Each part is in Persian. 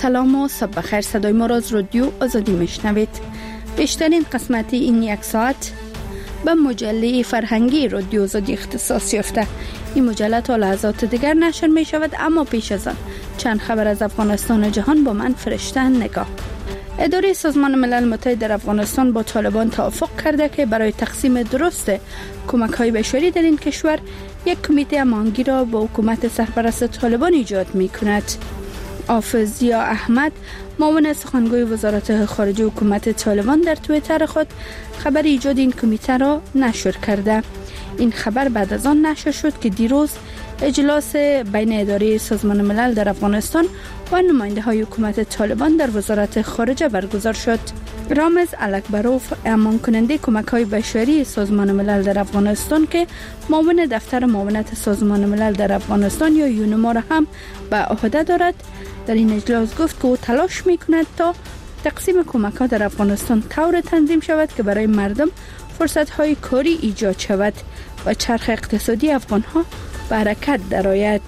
سلام و صبح بخیر. صدای ما را از رادیو آزادی میشنوید. بیشترین قسمت این یک ساعت به مجله فرهنگی رادیو آزادی اختصاص یافته. این مجله تا لحظات دیگر نشر می شود، اما پیش از آن چند خبر از افغانستان و جهان با من فرشته نگاه. اداره سازمان ملل متحد در افغانستان با طالبان توافق کرده که برای تقسیم درست کمک‌های بشری در این کشور یک کمیته هماهنگی را با حکومت سرپرست طالبان ایجاد می‌کند. حافظ ضیا احمد، معاون سخنگوی وزارت خارجه حکومت طالبان، در توییتر خود خبر ایجاد این کمیته را نشر کرده. این خبر بعد از آن نشر شد که دیروز اجلاس بین اداره سازمان ملل در افغانستان و نماینده‌های حکومت طالبان در وزارت خارجه برگزار شد. رامز الکبروف، امان کننده کمک‌های بشری سازمان ملل در افغانستان که معاون دفتر معاونت سازمان ملل در افغانستان یا یونما را هم به عهده دارد، در این اجلاس گفت که او تلاش می‌کند تا تقسیم کمک‌ها در افغانستان طور تنظیم شود که برای مردم فرصت‌های کاری ایجاد شود و چرخ اقتصادی افغان‌ها به حرکت درآید.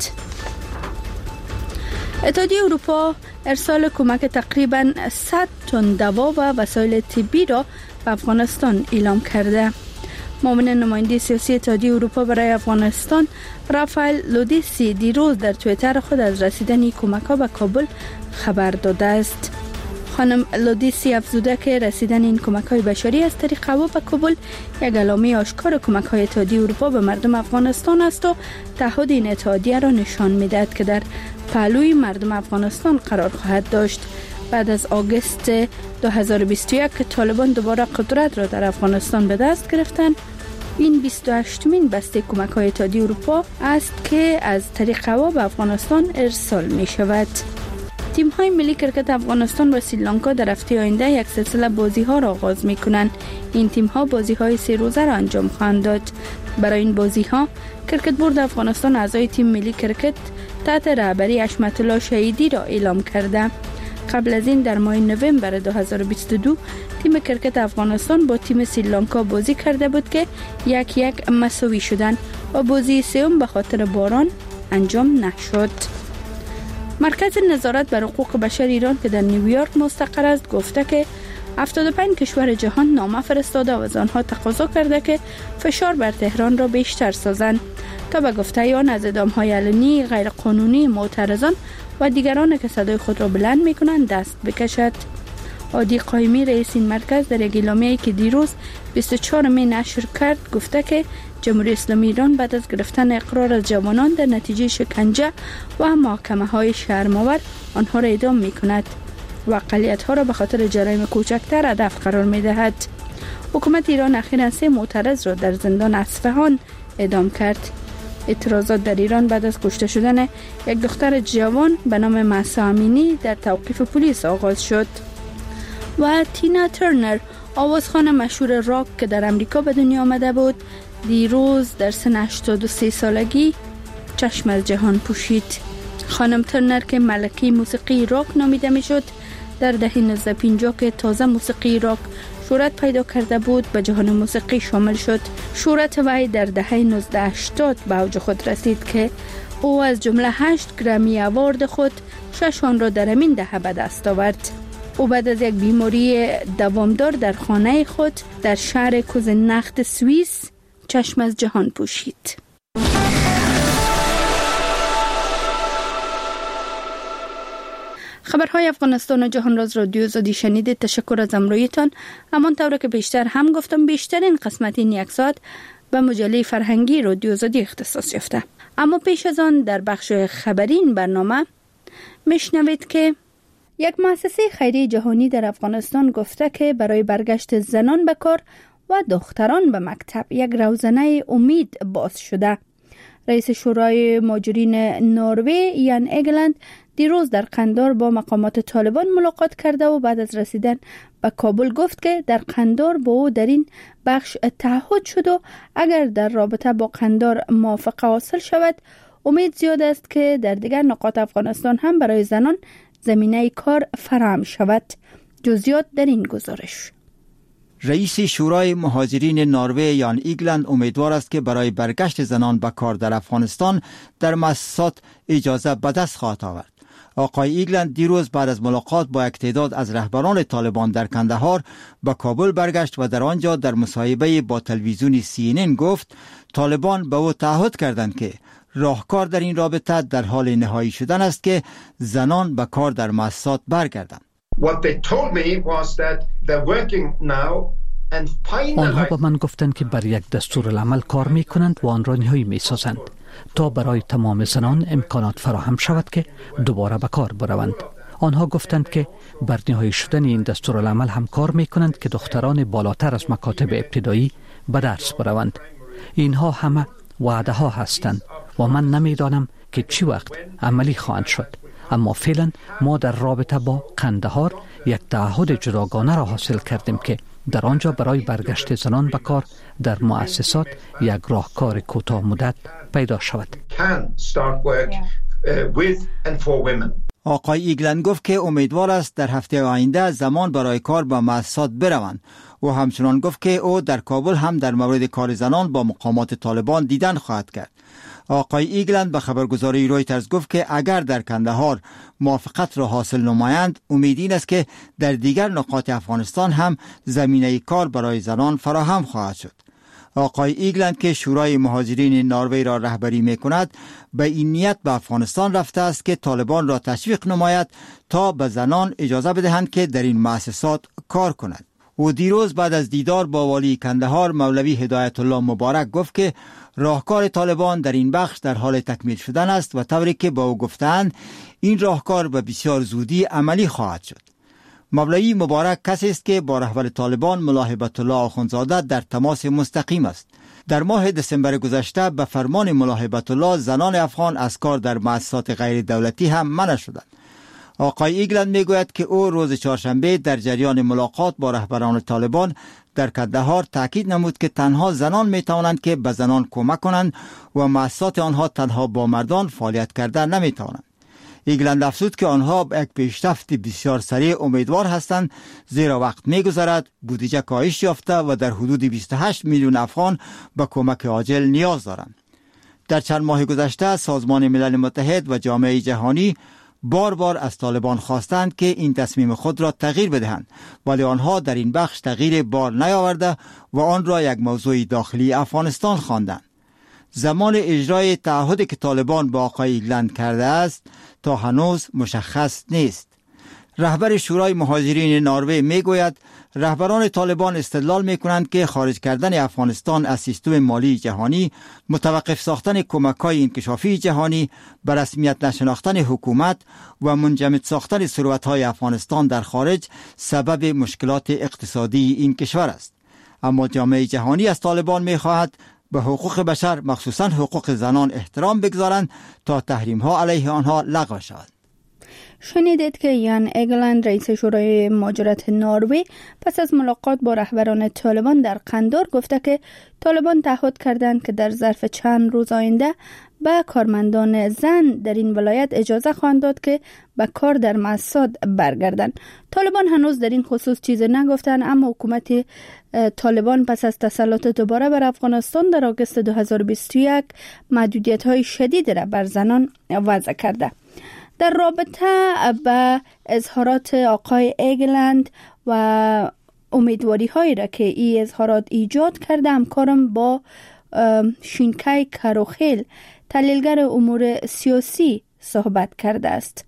اتحادیه اروپا ارسال کمک تقریباً 100 تن دوا و وسایل طبی را به افغانستان اعلام کرده. معاون نماینده سیاسی اتحادیه اروپا برای افغانستان رافائل لودیسی دیروز در توییتر خود از رسیدن این کمک‌ها به کابل خبر داده است. خانم لودیسی افزوده که رسیدن این کمک‌های بشری از طریق هوا به کابل یک علامه آشکار کمک‌های اتحادیه اروپا به مردم افغانستان است و تعهد این اتحادیه را نشان می‌دهد که در پهلوی مردم افغانستان قرار خواهد داشت. بعد از آگوست 2021 که طالبان دوباره قدرت را در افغانستان به دست گرفتند، این 28مین بسته کمک‌های اتحادیه اروپا است که از طریق هوا به افغانستان ارسال می‌شود. تیم‌های ملی کرکت افغانستان و سریلانکا در هفته آینده یک سلسله بازی‌ها را آغاز می‌کنند. این تیم‌ها بازی‌های 3 روزه را انجام خواهند داد. برای این بازی‌ها کرکت بورد افغانستان اعضای تیم ملی کرکت تحت رهبری حشمت الله شهیدی را اعلام کرده. قبل از این در ماه نوامبر 2022 تیم کرکت افغانستان با تیم سریلانکا بازی کرده بود که 1-1 مساوی شدند و بازی سوم به خاطر باران انجام نشد. مرکز نظارت بر حقوق بشر ایران که در نیویورک مستقر است گفته که 75 کشور جهان نامه فرستاده و از آنها تقاضا کرده که فشار بر تهران را بیشتر سازند تا به گفته آن از اعدام‌های علنی غیرقانونی معترضان و دیگران که صدای خود را بلند می‌کنند دست بکشد. عادی قایمی رئیس این مرکز در یک اعلامیه‌ای که دیروز 24 می نشر کرد گفته که جمهوری اسلامی ایران بعد از گرفتن اقرار از جوانان در نتیجه شکنجه و محاکمه‌های شرم‌آور آنها را اعدام می‌کند و اقلیت‌ها را به خاطر جرایم کوچکتر هدف قرار می‌دهد. حکومت ایران اخیراً 3 معترض را در زندان اصفهان اعدام کرد. اعتراضات در ایران بعد از کشته شدن یک دختر جوان به نام مهسا امینی در توقیف پلیس آغاز شد. و تینا ترنر، آوازخوان مشهور راک که در امریکا به دنیا آمده بود، دیروز در سن 83 سالگی چشم از جهان پوشید. خانم ترنر که ملکه موسیقی راک نامیده میشد، در دهه 1950 که تازه موسیقی راک شهرت پیدا کرده بود به جهان موسیقی شامل شد. شهرت وی در دهه 1980 به اوج خود رسید که او از جمله 8 گرمی اوارد خود 6 آن را در همین دهه به دست آورد. او بعد از یک بیماری دوامدار در خانه خود در شهر کوزنخت سوئیس چشم از جهان پوشید. خبرهای افغانستان و جهان را از رادیو آزادی شنیدید. تشکر از همراهیتان. همانطور که بیشتر هم گفتم، بیشترین قسمت این یک ساعت به مجله فرهنگی رادیو آزادی اختصاص یافته. اما پیش از آن در بخش خبری این برنامه میشنوید که یک مؤسسه خیریه جهانی در افغانستان گفته که برای برگشت زنان به کار و دختران به مکتب یک روزنه امید باز شده. رئیس شورای مهاجرین نروژ یان ایگلند دیروز در قندار با مقامات طالبان ملاقات کرده و بعد از رسیدن به کابل گفت که در قندار با او در این بخش تعهد شد و اگر در رابطه با قندار موافقه حاصل شود امید زیاد است که در دیگر نقاط افغانستان هم برای زنان زمینه کار فراهم شود. جزئیات در این گزارش. رئیس شورای مهاجرین نروژ یان ایگلند امیدوار است که برای برگشت زنان به کار در افغانستان در مؤسسات اجازه به دست خواهد آورد. آقای ایگلند دیروز بعد از ملاقات با یک تعداد از رهبران طالبان در کندهار به کابل برگشت و در آنجا در مصاحبه با تلویزیون CNN گفت طالبان به او تعهد کردند که راهکار در این رابطه در حال نهایی شدن است که زنان به کار در مؤسسات برگردند. آنها به من گفتند که بر یک دستورالعمل کار می کنند و آن را نهایی می سازند تا برای تمام زنان امکانات فراهم شود که دوباره به کار بروند. آنها گفتند که بر نهایی شدن این دستورالعمل هم کار می کنند که دختران بالاتر از مکاتب ابتدایی به درس بروند. اینها همه وعده ها هستند و من نمیدانم که چی وقت عملی خواهند شد. اما فعلا ما در رابطه با کندهار یک تعهد جداگانه را حاصل کردیم که در آنجا برای برگشت زنان به کار در مؤسسات یک راهکار کوتاه مدت پیدا شود. آقای ایگلند گفت که امیدوار است در هفته آینده زمان برای کار با مؤسسات بروند و همچنان گفت که او در کابل هم در مورد کار زنان با مقامات طالبان دیدن خواهد کرد. آقای ایگلند به خبرگزاری رویترز گفت که اگر در کندهار موافقت را حاصل نمایند امید این است که در دیگر نقاط افغانستان هم زمینه کار برای زنان فراهم خواهد شد. آقای ایگلند که شورای مهاجرین نروژ را رهبری می کند به این نیت به افغانستان رفته است که طالبان را تشویق نماید تا به زنان اجازه بدهند که در این مؤسسات کار کنند. او دیروز بعد از دیدار با والی کندهار مولوی هدایت الله مبارک گفت که راهکار طالبان در این بخش در حال تکمیل شدن است و طوری که با او گفتند این راهکار به بسیار زودی عملی خواهد شد. مولوی مبارک کسی است که با رهبر طالبان ملا هیبت الله آخوندزاده در تماس مستقیم است. در ماه دسامبر گذشته به فرمان ملا هیبت الله زنان افغان از کار در مؤسسات غیر دولتی هم منع شدند. آقای ایگلند میگوید که او روز چهارشنبه در جریان ملاقات با رهبران طالبان در کندهار تاکید نمود که تنها زنان می توانند که به زنان کمک کنند و مؤسسات آنها تنها با مردان فعالیت کرده نمی توانند. ایگلند افزود که آنها به یک پیشرفت بسیار سریع امیدوار هستند زیرا وقت می‌گذرد بودجه کاهش یافته و در حدود 28 میلیون افغان به کمک عاجل نیاز دارند. در چند ماه گذشته سازمان ملل متحد و جامعه جهانی بار از طالبان خواستند که این تصمیم خود را تغییر بدهند، ولی آنها در این بخش تغییر بار نیاورده و آن را یک موضوع داخلی افغانستان خواندند. زمان اجرای تعهدی که طالبان با آقای ایگلند کرده است تا هنوز مشخص نیست. رهبر شورای مهاجرین نروژ میگوید رهبران طالبان استدلال میکنند که خارج کردن افغانستان از سیستم مالی جهانی، متوقف ساختن کمک‌های انکشافی جهانی، به رسمیت نشناختن حکومت و منجمد ساختن ثروت‌های افغانستان در خارج سبب مشکلات اقتصادی این کشور است. اما جامعه جهانی از طالبان میخواهد به حقوق بشر مخصوصاً حقوق زنان احترام بگذارند تا تحریم‌ها علیه آنها لغو شود. شنیدید که یان ایگلند رئیس شورای مهاجرت نروژ پس از ملاقات با رهبران طالبان در قندهار گفته که طالبان تعهد کردند که در ظرف چند روز آینده به کارمندان زن در این ولایت اجازه خواهند داد که به کار در مؤسسات برگردند. طالبان هنوز در این خصوص چیزی نگفتند، اما حکومت طالبان پس از تسلط دوباره بر افغانستان در آگوست 2021 محدودیت‌های شدید را بر زنان وضع کرده. در رابطه به اظهارات آقای ایگلند و امیدواری هایی را که این اظهارات ایجاد کرده همکارم با شینکای کاروخیل تحلیلگر امور سیاسی صحبت کرده است.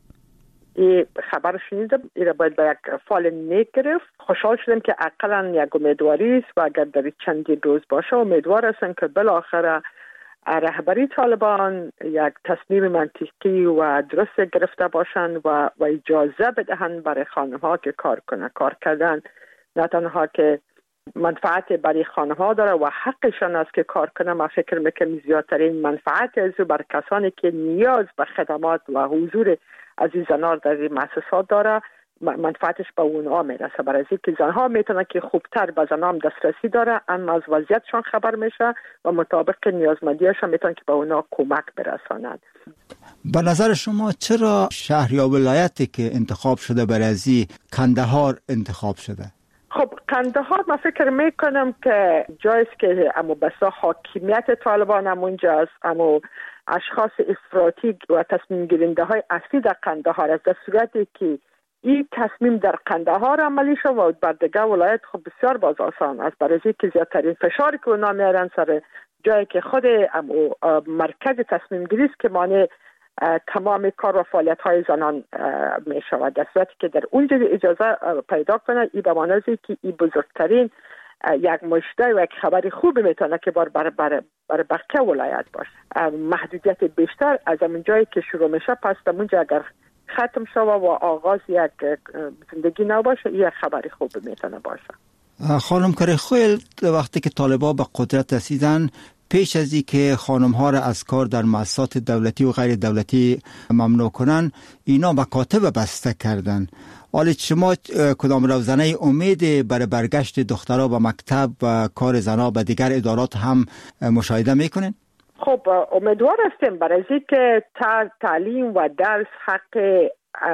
این خبر شنیدم، این را باید به یک فال نیک گرفت. خوشحال شدم که اقلا یک امیدواری است و اگر در چندین روز باشه امیدوار هستم که بالاخره رهبری طالبان یک تصمیم منطقی و درست گرفته باشند و اجازه بدهند برای خانم‌ها که کار کردن نه تنها که منفعت برای خانم‌ها داره و حقشان است که کار کنند. من فکر میکنم زیادترین منفعت از بر کسانی که نیاز به خدمات و حضور از این زنان در این مؤسسات داره منفعتش به اونها میرسه، برای اینکه زنها میتونن که خوبتر به زنام دسترسی داره، اما از وضعیتشان خبر میشه و مطابق نیازمندیشان میتونن که به اونها کمک برسانند. به نظر شما چرا شهر یا ولایتی که انتخاب شده برای کندهار انتخاب شده؟ خب قندهار من فکر میکنم که جایست که اما بسا حاکمیت طالبان هم اونجاست، اما اشخاص افراطی و تصمیم گیرنده های اصلی در قندهار است. در صورتی که این تصمیم در قندهار عملی شد و بر دیگه ولایت خب بسیار باز آسان است، برای اینکه زیادترین فشاری که اونا میارن سر جایی که خود مرکز تصمیم گیری است که مانع تمام کار و فعالیت های زنان می شود. در صورتی که در اونجا اجازه پیدا کنه، این به معنی است که این بزرگترین یک مشته و یک خبری خوب میتونه که برای بقیه ولایت باشه. محدودیت بیشتر از همون جایی که شروع میشه پس در اونجا اگر ختم شود و آغاز یک زندگی نو باشه، این یک خبری خوب میتونه باشه. خانم کریخویل، وقتی که طالبان به قدرت رسیدن، پیش از این که خانم ها را از کار در مؤسسات دولتی و غیر دولتی ممنوع کنن، اینا مکاتب بسته کردن. حالا شما کدام روزنه امید برای برگشت دخترها به مکتب و کار زنها به دیگر ادارات هم مشاهده میکنین؟ خب امیدوار هستیم، برای اینکه تعلیم و درس حق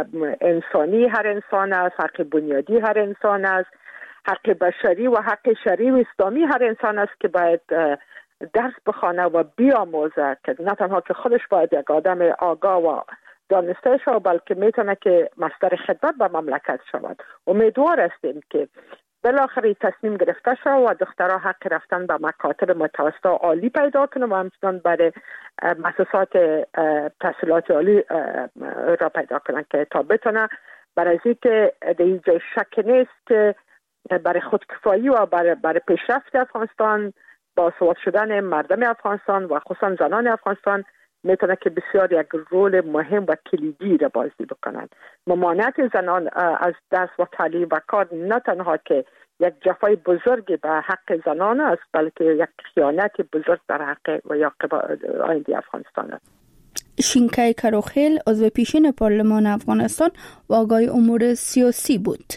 انسانی هر انسان است، حق بنیادی هر انسان است، حق بشری و حق شرعی و اسلامی هر انسان است که باید درس بخوانه و بیاموزه، که نه تنها که خودش باید یک آدم آگاه و دانسته شود، بلکه میتونه که مصدر خدمت به مملکت شود. امیدوار هستیم که بالاخره تصمیم گرفته شد و دخترها حق رفتن به مکاتب متوسط و عالی پیدا کنه و همچنان برای مؤسسات تحصیلات عالی را پیدا کنن که تا بتونه برای اینکه در اینجا شک نیست که برای خودکفایی و برای پیشرفت افغانستان، باسواد شدن مردم افغانستان و خصوصا زنان افغانستان میتونه که بسیار یک رول مهم و کلیدی را بازی بکنند. ممانعت زنان از درس و تعلیم و کار نه تنها که یک جفای بزرگ به حق زنان است، بلکه یک خیانت بزرگ در حق و یا آینده افغانستان است. شینکای کروخیل عضو پیشین پارلمان افغانستان و آقای امور سیاسی بود.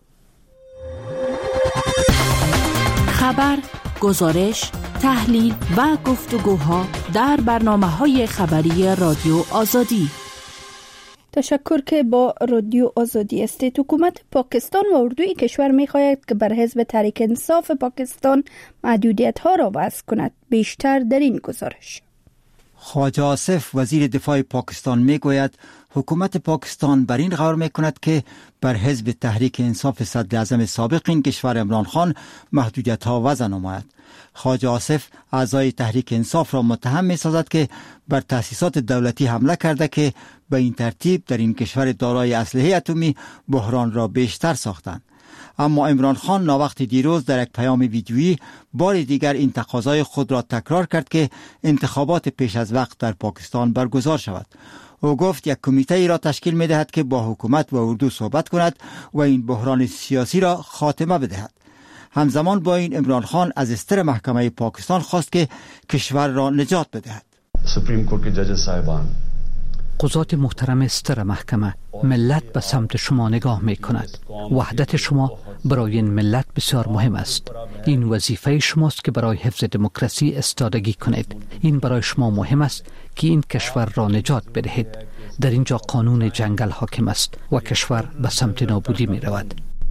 خبر، گزارش، تحلیل و گفتگوها در برنامه‌های خبری رادیو آزادی. تشکر که با رادیو آزادی هستید. حکومت پاکستان و اردوی کشور می‌خواهد که بر حزب تحریک انصاف پاکستان محدودیت‌ها را وضع کند. بیشتر در این گزارش. خواجه آصف وزیر دفاع پاکستان میگوید حکومت پاکستان بر این غور میکند که بر حزب تحریک انصاف صدر اعظم سابق این کشور عمران خان محدودیت‌ها وضع نماید. خواجه آصف اعضای تحریک انصاف را متهم می‌سازد که بر تأسیسات دولتی حمله کرده که به این ترتیب در این کشور دارای اسلحه اتمی بحران را بیشتر ساختند. اما عمران خان ناوقت دیروز در یک پیام ویدیویی بار دیگر این تقاضای خود را تکرار کرد که انتخابات پیش از وقت در پاکستان برگزار شود. او گفت یک کمیته ای را تشکیل می دهد که با حکومت و اردو صحبت کند و این بحران سیاسی را خاتمه بدهد. همزمان با این عمران خان از استر محکمه پاکستان خواست که کشور را نجات بدهد. سپریم کورت کے ججز صاحبان، قضات محترم استر محکمه، ملت به سمت شما نگاه می کند. وحدت شما برای این ملت بسیار مهم است. این وظیفه شماست که برای حفظ دموکراسی استادگی کنید. این برای شما مهم است که این کشور را نجات بدهید. در اینجا قانون جنگل حاکم است و کشور به سمت نابودی می رود.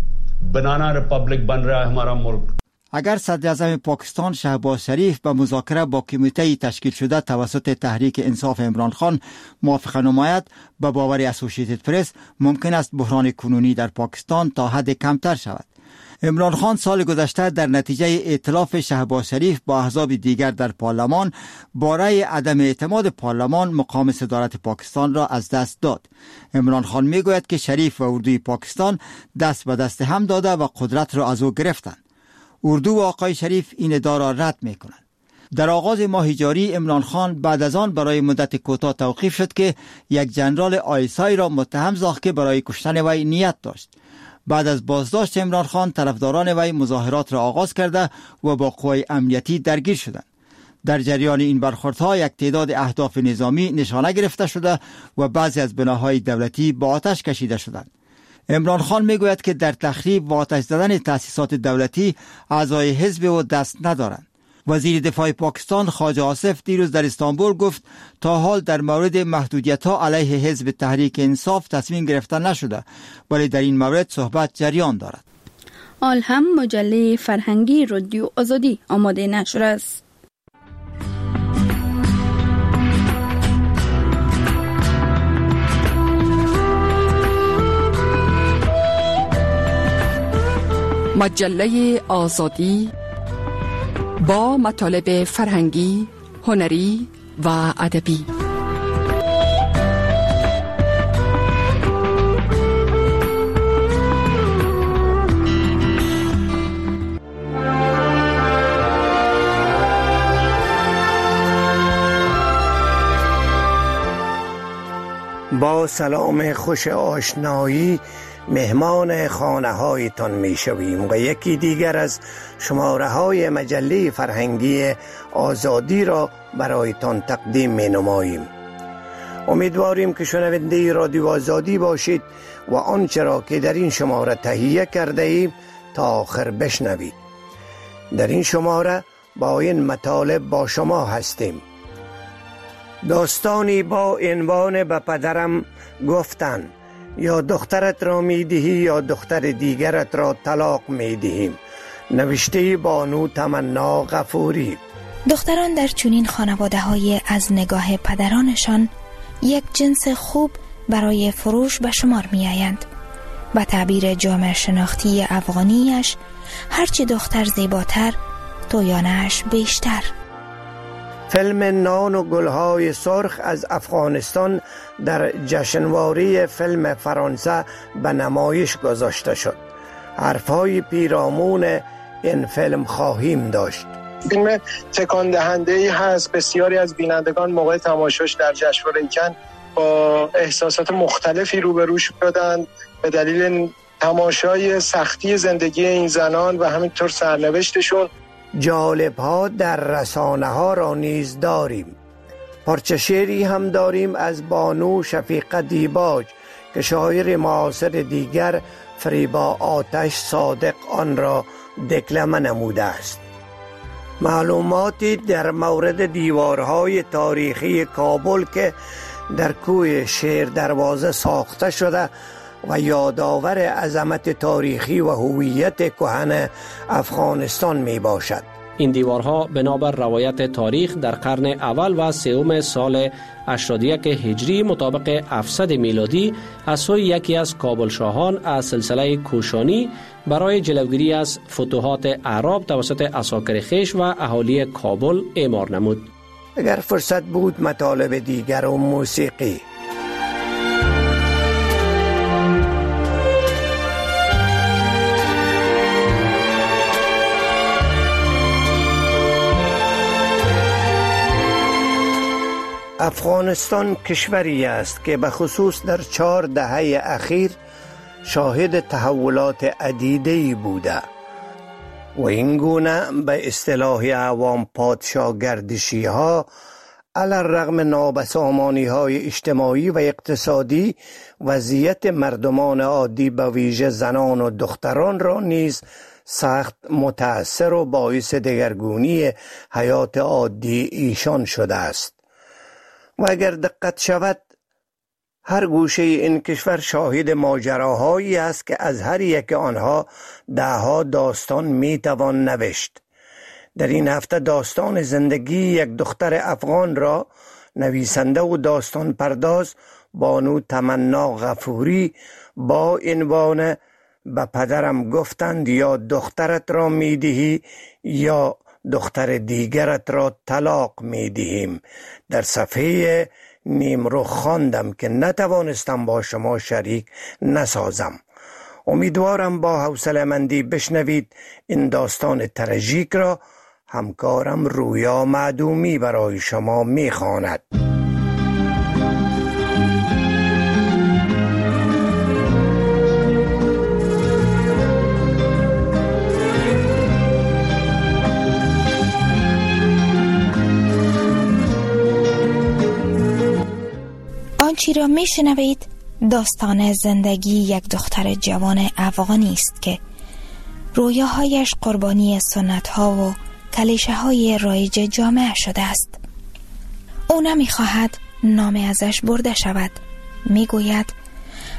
بنانا ریپبلیک بن رہا ہے ہمارا ملک. اگر صدر اعظم پاکستان شهباز شریف به مذاکره با کمیته تشکیل شده توسط تحریک انصاف عمران خان موافقه نماید، به باور اسوسییتد پرس ممکن است بحران کنونی در پاکستان تا حد کمتر شود. عمران خان سال گذشته در نتیجه ائتلاف شهباز شریف با احزاب دیگر در پارلمان باره عدم اعتماد پارلمان مقام صدارت پاکستان را از دست داد. عمران خان میگوید که شریف و اردوی پاکستان دست به دست هم داده و قدرت را از او گرفتند. اردو و آقای شریف این ادعا را رد میکنند. در آغاز ماه جاری عمران خان بعد از آن برای مدت کوتاه توقیف شد که یک جنرال آیسای را متهم ساخت که برای کشتن وی نیت داشت. بعد از بازداشت عمران خان طرفداران وی مظاهرات را آغاز کرده و با قوای امنیتی درگیر شدند. در جریان این برخوردها یک تعداد اهداف نظامی نشانه گرفته شده و بعضی از بناهای دولتی با آتش کشیده شدند. عمران خان میگوید که در تخریب و آتش زدن تأسیسات دولتی اعضای حزب او دست ندارند. وزیر دفاع پاکستان خواجه آصف دیروز در استانبول گفت تا حال در مورد محدودیت‌ها علیه حزب تحریک انصاف تصمیم گرفته نشده، ولی در این مورد صحبت جریان دارد. آل هم مجله فرهنگی رادیو آزادی آماده نشر است. مجله آزادی با مطالب فرهنگی، هنری و ادبی. با سلام خوش آشنایی مهمان خانه هایتان می شویم و یکی دیگر از شماره های مجله فرهنگی آزادی را برایتان تقدیم می نماییم. امیدواریم که شنونده رادیو آزادی باشید و آنچه را که در این شماره تهیه کرده ایم تا آخر بشنوید. در این شماره با این مطالب با شما هستیم. داستانی با عنوان به پدرم گفتن، یا دخترت را می دهی یا دختر دیگرت را طلاق می دهیم. نوشته بانو تمنا غفوری. دختران در چنین خانواده‌های از نگاه پدرانشان یک جنس خوب برای فروش به شمار می آیند. به تعبیر جامعه شناختی افغانیش، هرچی دختر زیباتر تویانش بیشتر. فیلم نان و گلهای سرخ از افغانستان در جشنواره فیلم فرانسه به نمایش گذاشته شد. حرفهای پیرامون این فیلم خواهیم داشت. فیلم تکان دهنده‌ای هست. بسیاری از بینندگان موقع تماشاش در جشنواره کن با احساسات مختلفی روبرو شدند به دلیل تماشای سختی زندگی این زنان و همینطور سرنوشتشون. جالب ها در رسانه ها را نیز داریم. پارچه شعری هم داریم از بانو شفیقه دیباج که شاعر معاصر دیگر فریبا آتش صادق آن را دکلمه نموده است. معلوماتی در مورد دیوارهای تاریخی کابل که در کوه شیر دروازه ساخته شده و یادآور عظمت تاریخی و هویت کهن افغانستان می باشد. این دیوارها بنابر روایت تاریخ در قرن اول و سوم سال 81 هجری مطابق 700 میلادی از سوی یکی از کابل شاهان از سلسله کوشانی برای جلوگیری از فتوحات اعراب توسط عساکر خویش و اهالی کابل اعمار نمود. اگر فرصت بود مطالب دیگر و موسیقی. افغانستان کشوری است که به خصوص در 4 دهه اخیر شاهد تحولات عدیده‌ای بوده و این گونه به اصطلاح عوام پادشاهگردشی ها علی الرغم نابسامانی های اجتماعی و اقتصادی وضعیت مردمان عادی به ویژه زنان و دختران را نیز سخت متأثر و باعث دگرگونی حیات عادی ایشان شده است. و اگر دقت شود هر گوشه این کشور شاهد ماجراهایی است که از هر یک آنها دهها داستان میتوان نوشت. در این هفته داستان زندگی یک دختر افغان را نویسنده و داستان پرداز بانو تمنا غفوری با عنوان به پدرم گفتند یا دخترت را میدهی یا دختر دیگرت را طلاق میدهیم در صفحه نیمرو خواندم که نتوانستم با شما شریک نسازم. امیدوارم با حوصله‌مندی بشنوید این داستان تراژیک را. همکارم رویا معدومی برای شما میخواند. آنچه را میشنوید داستان زندگی یک دختر جوان افغانی است که رویاهایش قربانی سنت‌ها و کلیشه‌های رایج جامعه شده است. او نمی‌خواهد نام ازش برده شود. میگوید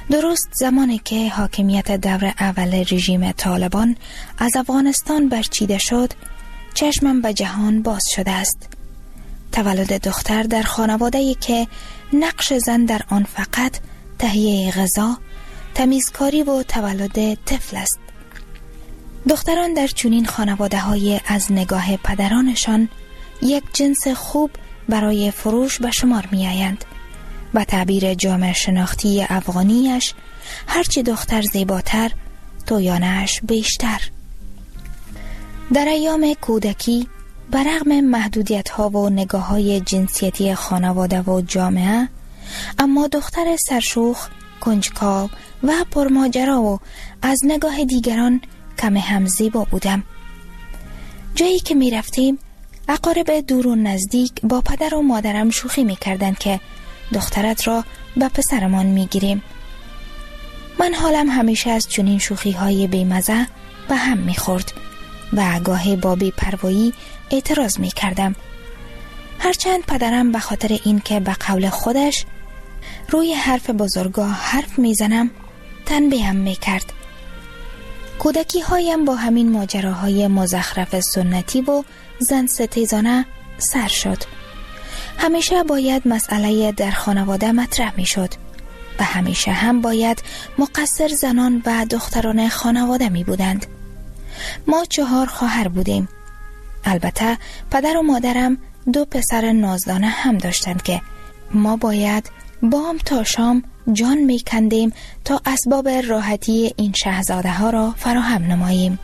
درست زمانی که حاکمیت دور اول رژیم طالبان از افغانستان برچیده شد، چشمم به جهان باز شده است. تولد دختر در خانواده‌ای که نقش زن در آن فقط تهیه غذا، تمیزکاری و تولد طفل است. دختران در چنین خانواده‌های از نگاه پدرانشان یک جنس خوب برای فروش به شمار می آیند. به تعبیر جامعه شناختی افغانیش، هرچی دختر زیباتر، تویانش بیشتر. در ایام کودکی برغم محدودیت‌ها و نگاه‌های جنسیتی خانواده و جامعه، اما دختر سرشوخ، کنجکاو و پرماجرا و از نگاه دیگران کم هم زیبا بودم. جایی که می رفتیم، اقارب دور و نزدیک با پدر و مادرم شوخی می کردن که دخترت را به پسرمان می گیریم. من حالم همیشه از چنین شوخی های بیمزه به هم می خورد و گاهی با بی‌پروایی اعتراض می کردم. هرچند پدرم به خاطر این که به قول خودش روی حرف بزرگا حرف می زنم تنبیهم می کرد. کودکی هایم با همین ماجراهای مزخرف سنتی و زن ستیزانه سر شد. همیشه باید مسئله در خانواده مطرح می شد و همیشه هم باید مقصر زنان و دختران خانواده می بودند. ما 4 خواهر بودیم. البته پدر و مادرم 2 پسر نازدانه هم داشتند که ما باید بام تا شام جان می کندیم تا اسباب راحتی این شاهزاده ها را فراهم نماییم.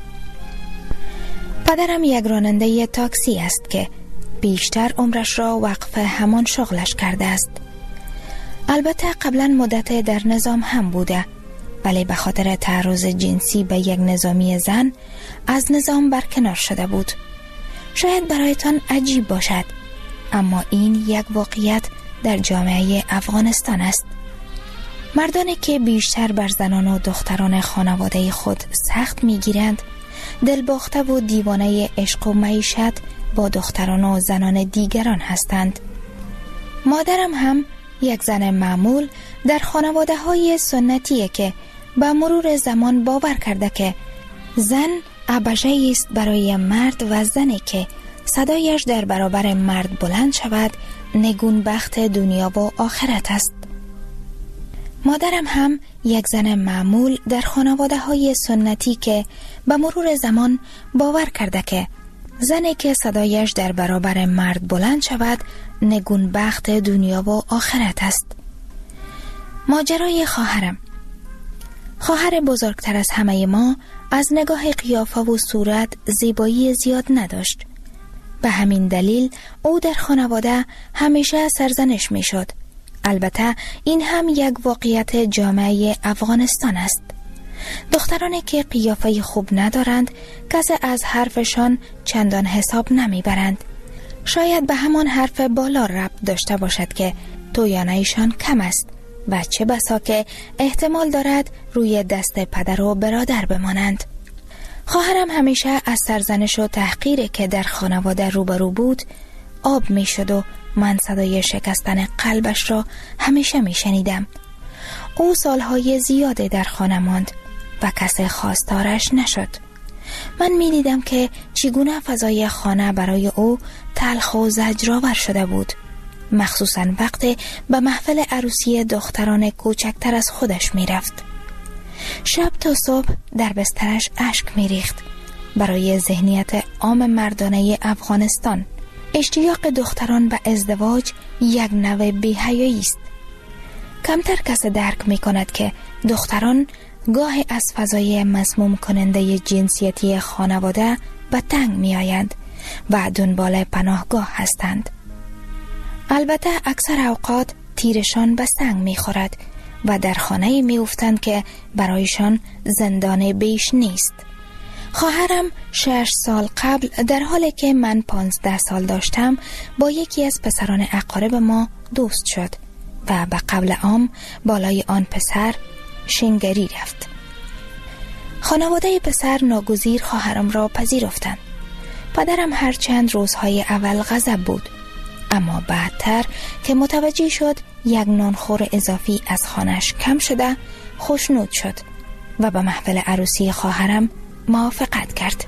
پدرم یک راننده تاکسی است که بیشتر عمرش را وقف همان شغلش کرده است. البته قبلا مدت در نظام هم بوده، ولی به خاطر تعرض جنسی به یک نظامی زن از نظام برکنار شده بود. شاید برایتان عجیب باشد، اما این یک واقعیت در جامعه افغانستان است. مردانی که بیشتر بر زنان و دختران خانواده خود سخت میگیرند، دلباخته و دیوانه عشق و معیشت با دختران و زنان دیگران هستند. مادرم هم یک زن معمول در خانواده های سنتیه که با مرور زمان باور کرده که زن ابژه‌ای است برای مرد و زنی که صدایش در برابر مرد بلند شود نگون بخت دنیا و آخرت است. مادرم هم یک زن معمول در خانواده های سنتی که به مرور زمان باور کرده که زنی که صدایش در برابر مرد بلند شود نگون بخت دنیا و آخرت است. ماجرای خواهرم. خواهر بزرگتر از همه ما از نگاه قیافه و صورت زیبایی زیاد نداشت. به همین دلیل او در خانواده همیشه سرزنش می شد. البته این هم یک واقعیت جامعه افغانستان است. دخترانی که قیافه خوب ندارند کسی از حرفشان چندان حساب نمی برند. شاید به همان حرف بالا ربط داشته باشد که تویانه‌شان کم است و چه بسا که احتمال دارد روی دست پدر و برادر بمانند. خواهرم همیشه از سرزنش و تحقیری که در خانواده روبرو بود آب می شد و من صدای شکستن قلبش را همیشه می شنیدم. او سالهای زیاده در خانه ماند و کسی خواستارش نشد. من می دیدم که چگونه فضای خانه برای او تلخ و زجرآور شده بود، مخصوصاً وقتی به محفل عروسی دختران کوچکتر از خودش می رفت. شب تا صبح در بسترش اشک می ریخت. برای ذهنیت عام مردانه افغانستان اشتیاق دختران به ازدواج یک نوع بی‌حیایی است. کمتر کس درک می کند که دختران گاهی از فضای مسموم کننده جنسیتی خانواده به تنگ می آیند و دنبال پناهگاه هستند. البته اکثر اوقات تیرشان به سنگ می خورد و در خانه‌ای می افتند که برایشان زندان بیش نیست. خواهرم 6 سال قبل در حالی که من 15 سال داشتم با یکی از پسران اقارب ما دوست شد و به قبل عام بالای آن پسر شنگری رفت. خانواده پسر ناگزیر خواهرم را پذیرفتند. پدرم هر چند روزهای اول غضب بود، اما بعدتر که متوجه شد یک نانخور اضافی از خانش کم شده خوشنود شد و به محفل عروسی خواهرم موافقت کرد.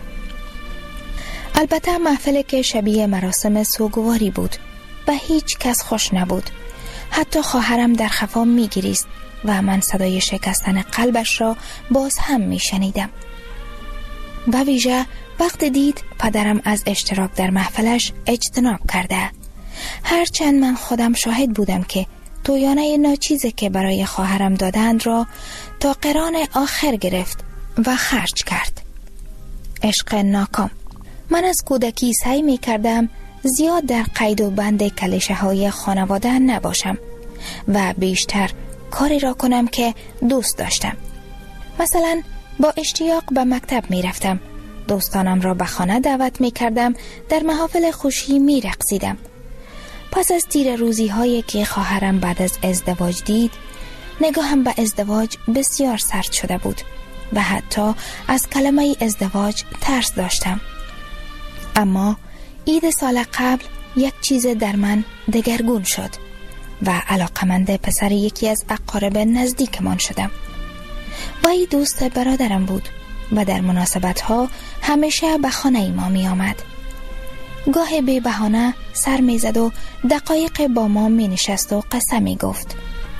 البته محفلی که شبیه مراسم سوگواری بود و هیچ کس خوش نبود. حتی خواهرم در خفا می گریست و من صدای شکستن قلبش را باز هم می شنیدم. و ویژه وقت دید پدرم از اشتراک در محفلش اجتناب کرده. هرچند من خودم شاهد بودم که تویانه ناچیزی که برای خواهرم دادند را تا قران آخر گرفت و خرج کرد. عشق ناکام. من از کودکی سعی می کردم زیاد در قید و بند کلیشه های خانواده نباشم و بیشتر کاری را کنم که دوست داشتم. مثلا با اشتیاق به مکتب می رفتم، دوستانم را به خانه دعوت می کردم، در محافل خوشی می رقصیدم. پس از تیر روزی هایی که خواهرم بعد از ازدواج دید، نگاهم به ازدواج بسیار سرد شده بود و حتی از کلمه ازدواج ترس داشتم. اما عید سال قبل یک چیز در من دگرگون شد و علاقمند پسر یکی از اقارب نزدیکمان شدم. وی دوست برادرم بود و در مناسبت‌ها همیشه به خانه ما می آمد. گاه بی بهانه سر می زد و دقایق با ما می نشست و قصه می گفت.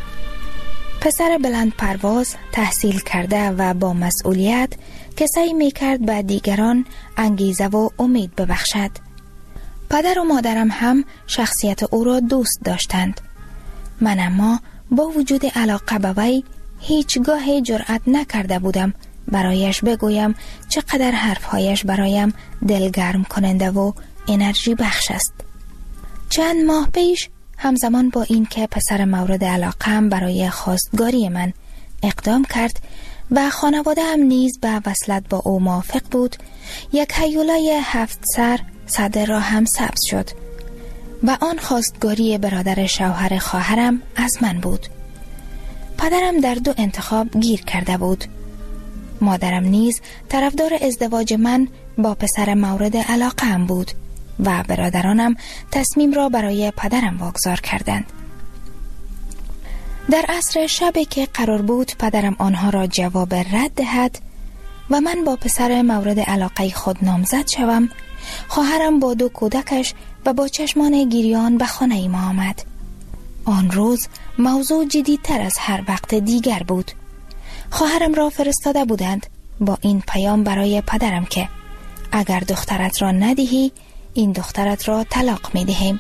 پسر بلند پرواز، تحصیل کرده و با مسئولیت که سعی می کرد به دیگران انگیزه و امید ببخشد. پدر و مادرم هم شخصیت او را دوست داشتند. من اما با وجود علاقه به وی هیچگاه جرأت نکرده بودم برایش بگویم چقدر حرفهایش برایم دلگرم کننده و انرژی بخش است. چند ماه پیش همزمان با این که پسر مورد علاقه‌ام برای خواستگاری من اقدام کرد و خانواده هم نیز به وصلت با او موافق بود، یک هیولای 7 سر صدر را هم ثبت شد و آن خواستگاری برادر شوهر خواهرم از من بود. پدرم در 2 انتخاب گیر کرده بود. مادرم نیز طرفدار ازدواج من با پسر مورد علاقه‌ام بود و برادرانم تصمیم را برای پدرم واگذار کردند. در عصر شبی که قرار بود پدرم آنها را جواب رد دهد و من با پسر مورد علاقه خود نامزد شوم، خواهرم با 2 کودکش و با چشمان گریان به خانه ما آمد. آن روز موضوع جدی‌تر از هر وقت دیگر بود. خواهرم را فرستاده بودند با این پیام برای پدرم که اگر دخترت را ندهی این دخترت را طلاق می دهیم.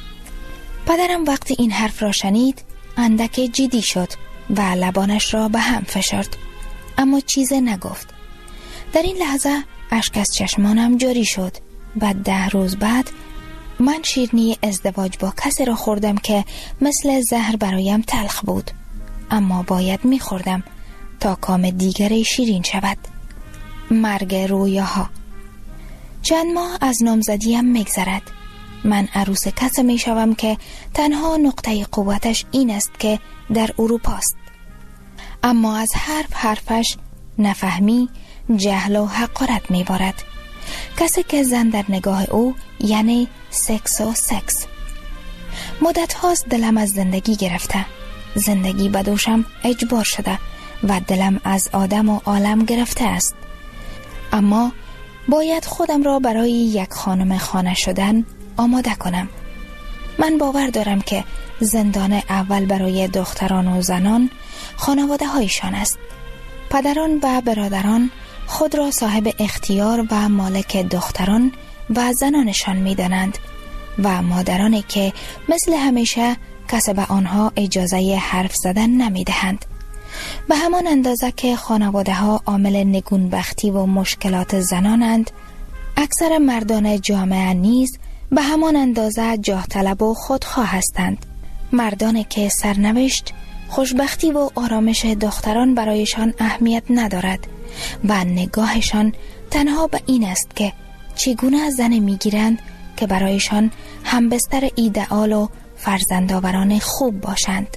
پدرم وقتی این حرف را شنید اندک جدی شد و لبانش را به هم فشرد، اما چیز نگفت. در این لحظه اشک از چشمانم جاری شد و 10 روز بعد من شیرینی ازدواج با کسی را خوردم که مثل زهر برایم تلخ بود، اما باید می خوردم تا کام دیگری شیرین شود. مرگ رویاها. چند ماه از نامزدیم میگذرد. من عروس کسی می شوم که تنها نقطه قوتش این است که در اروپا است. اما از حرفش نفهمی، جهل و حقارت می بارد. کسی که زن در نگاه او یعنی سکس و سکس. مدت هاست دلم از زندگی گرفته. زندگی به دوشم اجبار شده و دلم از آدم و عالم گرفته است. اما باید خودم را برای یک خانم خانه شدن آماده کنم. من باور دارم که زندان اول برای دختران و زنان خانواده هایشان است. پدران و برادران خود را صاحب اختیار و مالک دختران و زنانشان می دانند و مادرانی که مثل همیشه کسی به آنها اجازه حرف زدن نمی دهند. به همان اندازه که خانواده ها عامل نگونبختی و مشکلات زنانند، اکثر مردان جامعه نیز به همان اندازه جاه طلب و خودخواه هستند. مردانی که سرنوشت، خوشبختی و آرامش دختران برایشان اهمیت ندارد و نگاهشان تنها به این است که چگونه زن میگیرند که برایشان همبستر ایدئال و فرزندآوران خوب باشند.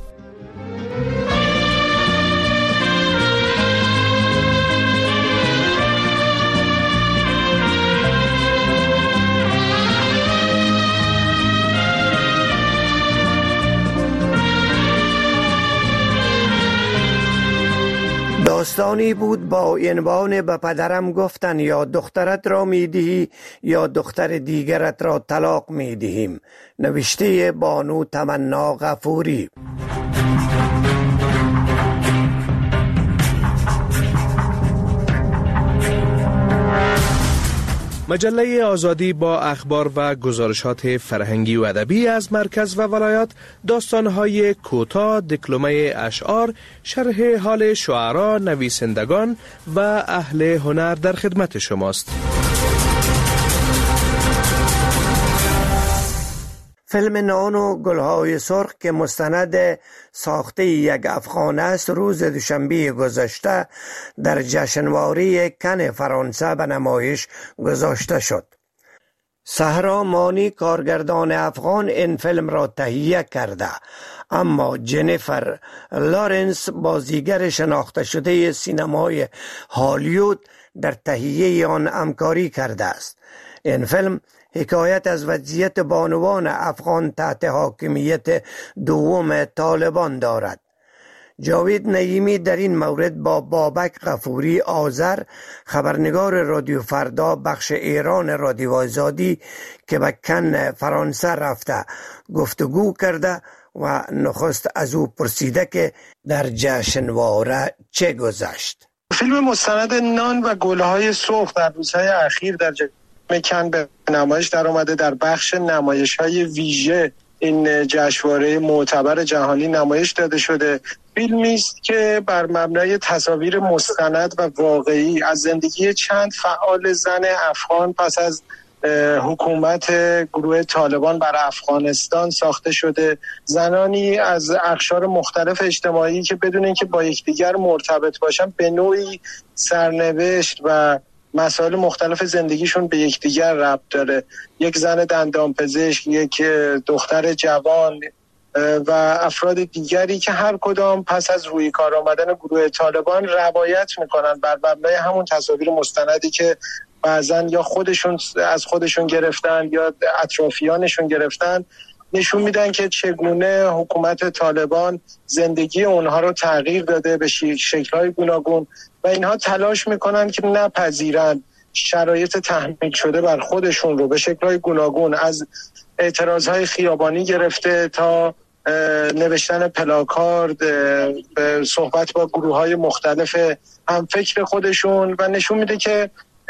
داستانی بود با عنوان به پدرم گفتن یا دخترت را میدهی یا دختر دیگرت را طلاق میدهیم، نوشته بانو تمنا غفوری. مجله آزادی با اخبار و گزارشات فرهنگی و ادبی از مرکز و ولایات، داستان‌های کوتاه، دکلمه اشعار، شرح حال شعرا، نویسندگان و اهل هنر در خدمت شماست. فیلم نان و گلهای سرخ که مستند ساخته یک افغان است، روز دوشنبه گذشته در جشنواره کن فرانسه به نمایش گذاشته شد. صحرا مانی کارگردان افغان این فیلم را تهیه کرده، اما جنیفر لارنس بازیگر شناخته شده سینمای هالیوود در تهیه آن همکاری کرده است. این فیلم حکایت از وضعیت بانوان افغان تحت حاکمیت دوم طالبان دارد. جاوید نعیمی در این مورد با بابک غفوری آذر، خبرنگار رادیو فردا بخش ایران رادیو آزادی که به کن فرانسه رفته، گفتگو کرده و نخست از او پرسیده که در جشنواره چه گذشت. فیلم مستند نان و گلهای سرخ در روزهای اخیر در کن به نمایش در آمده. در بخش نمایش‌های ویژه این جشنواره معتبر جهانی نمایش داده شده. فیلمی است که بر مبنای تصاویر مستند و واقعی از زندگی چند فعال زن افغان پس از حکومت گروه طالبان بر افغانستان ساخته شده. زنانی از اقشار مختلف اجتماعی که بدون اینکه با یکدیگر مرتبط باشن به نوعی سرنوشت و مسائل مختلف زندگیشون به یکدیگر ربط داره. یک زن دندانپزشک، یک دختر جوان و افراد دیگری که هر کدام پس از روی کار آمدن گروه طالبان روایت میکنن بر مبنای همون تصاویر مستندی که بعضا یا خودشون از خودشون گرفتن یا اطرافیانشون گرفتن، نشون میدن که چگونه حکومت طالبان زندگی اونها رو تغییر داده به شکل‌های گوناگون و اینها تلاش میکنن که نپذیرن شرایط تحمیل شده بر خودشون رو به شکل‌های گوناگون، از اعتراضهای خیابانی گرفته تا نوشتن پلاکارد، صحبت با گروه‌های مختلف همفکر خودشون، و نشون میده که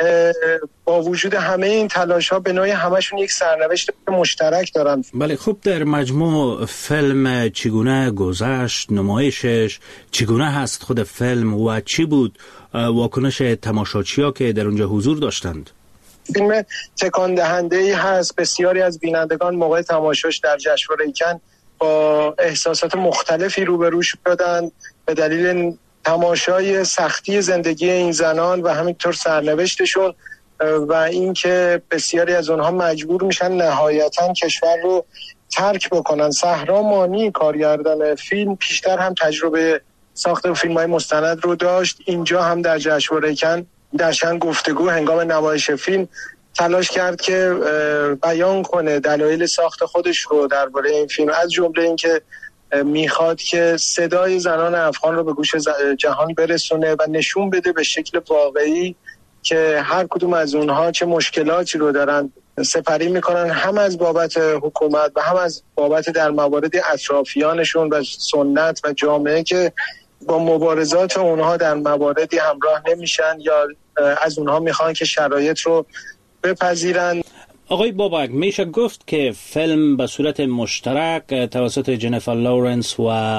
با وجود همه این تلاش‌ها به نوعی همشون یک سرنوشت مشترک دارن. بله، خوب، در مجموع فیلم چگونه گذشت، نمایشش چگونه هست، خود فیلم و چی بود واکنش تماشاچی‌ها که در اونجا حضور داشتند؟ فیلم تکان دهنده‌ای هست. بسیاری از بینندگان موقع تماشاش در جشنواره کن با احساسات مختلفی روبرو شدند به دلیل تماشای سختی زندگی این زنان و همینطور سرنوشتشون و اینکه بسیاری از اونها مجبور میشن نهایتاً کشور رو ترک بکنن. صحرا مانی کارگردان فیلم پیشتر هم تجربه ساخت فیلم‌های مستند رو داشت. اینجا هم در جشنواره کن در چند گفتگو هنگام نمایش فیلم تلاش کرد که بیان کنه دلایل ساخت خودش رو درباره این فیلم، از جمله اینکه میخواد که صدای زنان افغان رو به گوش جهان برسونه و نشون بده به شکل واقعی که هر کدوم از اونها چه مشکلاتی رو دارن سپری میکنن، هم از بابت حکومت و هم از بابت در موارد اطرافیانشون و سنت و جامعه که با مبارزات اونها در مواردی همراه نمیشن یا از اونها میخوان که شرایط رو بپذیرن. آقای بابک، میشه گفت که فیلم به صورت مشترک توسط جنیفر لورنس و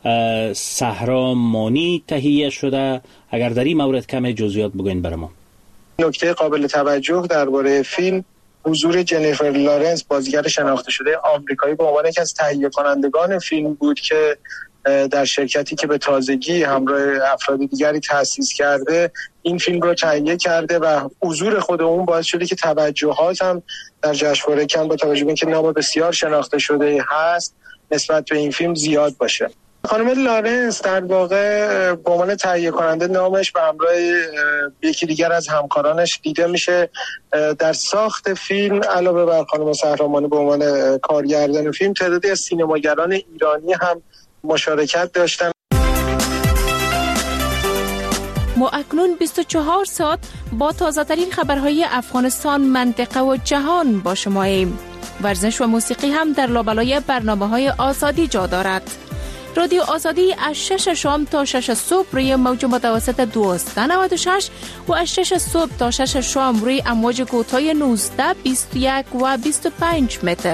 صحرا مانی تهیه شده؟ اگر در این مورد کم جزئیات بگوین برام. نکته قابل توجه درباره فیلم حضور جنیفر لورنس، بازیگر شناخته شده آمریکایی، به عنوان یکی از تهیه کنندگان فیلم بود که در شرکتی که به تازگی همراه افراد دیگری تأسیس کرده این فیلم رو تهیه کرده و حضور خود اون باعث شده که توجهات هم در جشنواره کن با توجه به اینکه نام بسیار شناخته شده هست نسبت به این فیلم زیاد باشه. خانم لارنس در واقع به عنوان تهیه کننده نامش به همراه یکی دیگر از همکارانش دیده میشه. در ساخت فیلم علاوه بر خانم صحرا مانی به عنوان کارگردان فیلم، تعدادی از سینماگران ایرانی هم مشارکت داشتن. ما اکنون 24 ساعت با تازه ترین خبرهای افغانستان، منطقه و جهان با شماییم. ورزش و موسیقی هم در لابلای برنامه‌های آزادی جا دارد. رادیو آزادی از 6 شام تا 6 صبح روی موج متوسط 1296 و از 6 صبح تا 6 شام روی امواج کوتاه 19، 21 و 25 متر.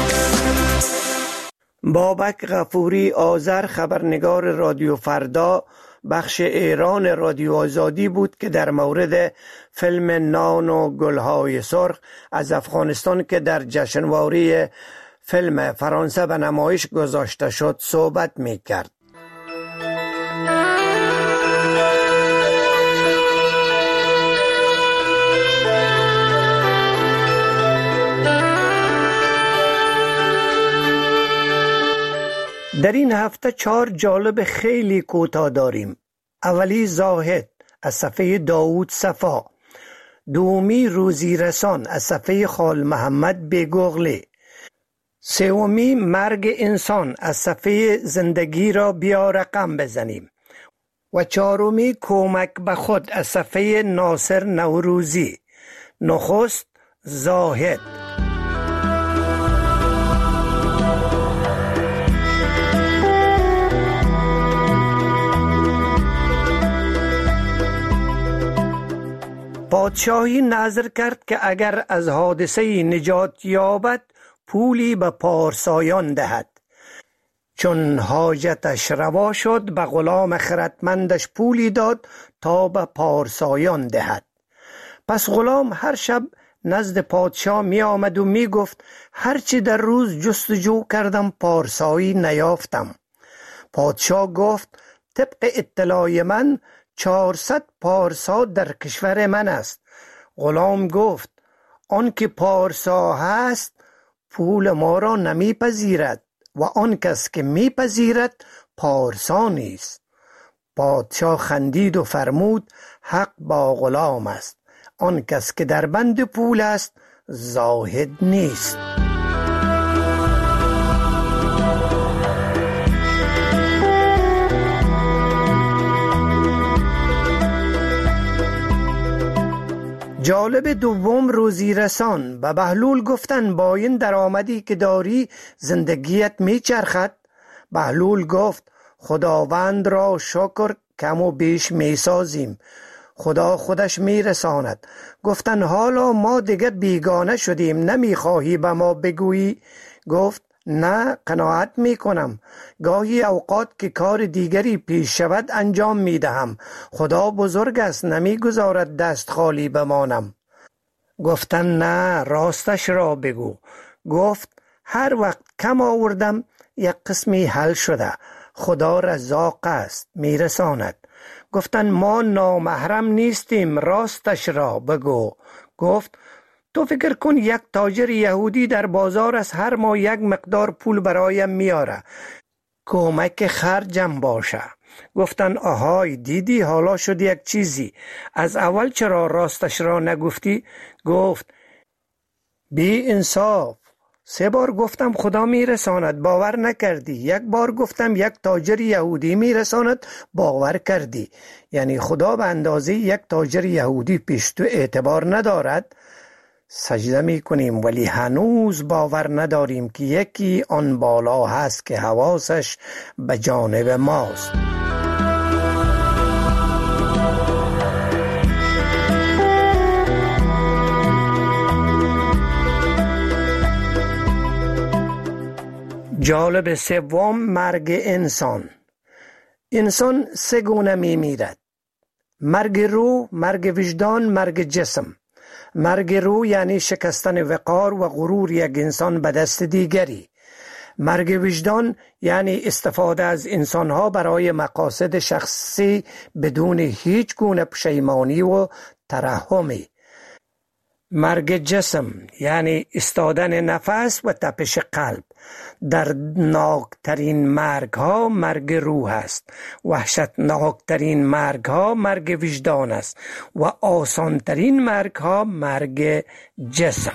بابک غفوری آذر، خبرنگار رادیو فردا بخش ایران رادیو آزادی بود که در مورد فیلم نان و گلهای سرخ از افغانستان که در جشنواره فیلم فرانسه به نمایش گذاشته شد صحبت می کرد. در این هفته 4 جالب خیلی کوتاه داریم. اولی زاهد از صفحه داوود صفا، دومی روزی رسان از صفحه خال محمد بیگوغلی، سومی مرگ انسان از صفحه زندگی را بیا رقم بزنیم و چهارمی کمک به خود از صفحه ناصر نوروزی. نخست زاهد. پادشاهی نظر کرد که اگر از حادثه نجات یابد پولی به پارسایان دهد. چون حاجتش روا شد به غلام خردمندش پولی داد تا به پارسایان دهد. پس غلام هر شب نزد پادشاه می آمد و می گفت هرچی در روز جستجو کردم پارسایی نیافتم. پادشاه گفت طبق اطلاع من 400 پارسا در کشور من است. غلام گفت آن که پارسا هست پول ما را نمی پذیرد و آن کس که می پذیرد پارسا نیست. پادشاه خندید و فرمود حق با غلام است. آن کس که در بند پول است زاهد نیست. جالب دوم روزی رسان. به بهلول گفتن با این درآمدی که داری زندگیت می چرخد؟ بهلول گفت خداوند را شکر کم و بیش می سازیم، خدا خودش می رساند. گفتن حالا ما دیگر بیگانه شدیم، نمی خواهی به ما بگویی؟ گفت نه، قناعت می کنم. گاهی اوقات که کار دیگری پیش شود انجام می دهم. خدا بزرگ است، نمی گذارد دست خالی بمانم. گفتن نه، راستش را بگو. گفت هر وقت کم آوردم یک قسمی حل شده. خدا رزاق است، می رساند. گفتن ما نامحرم نیستیم، راستش را بگو. گفت تو فکر کن یک تاجر یهودی در بازار از هر ماه یک مقدار پول برایم میاره، کمک خرجم باشه. گفتن آهای دیدی حالا شد یک چیزی، از اول چرا راستش را نگفتی؟ گفت بی انصاف، 3 بار گفتم خدا میرساند باور نکردی، 1 بار گفتم یک تاجر یهودی میرساند باور کردی. یعنی خدا به اندازه یک تاجر یهودی پیش تو اعتبار ندارد؟ سجده می کنیم ولی هنوز باور نداریم که یکی آن بالا هست که حواسش به جانب ماست. جالب سوم مرگ انسان. انسان 3 گونه می میرد: مرگ روح، مرگ وجدان، مرگ جسم. مرگ روح یعنی شکستن وقار و غرور یک انسان به دست دیگری. مرگ وجدان یعنی استفاده از انسانها برای مقاصد شخصی بدون هیچ گونه پشیمانی و ترحمی. مرگ جسم یعنی استادن نفس و تپش قلب. دردناکترین مرگ ها مرگ روح است، وحشتناکترین مرگ ها مرگ وجدان است و آسانترین مرگ ها مرگ جسم.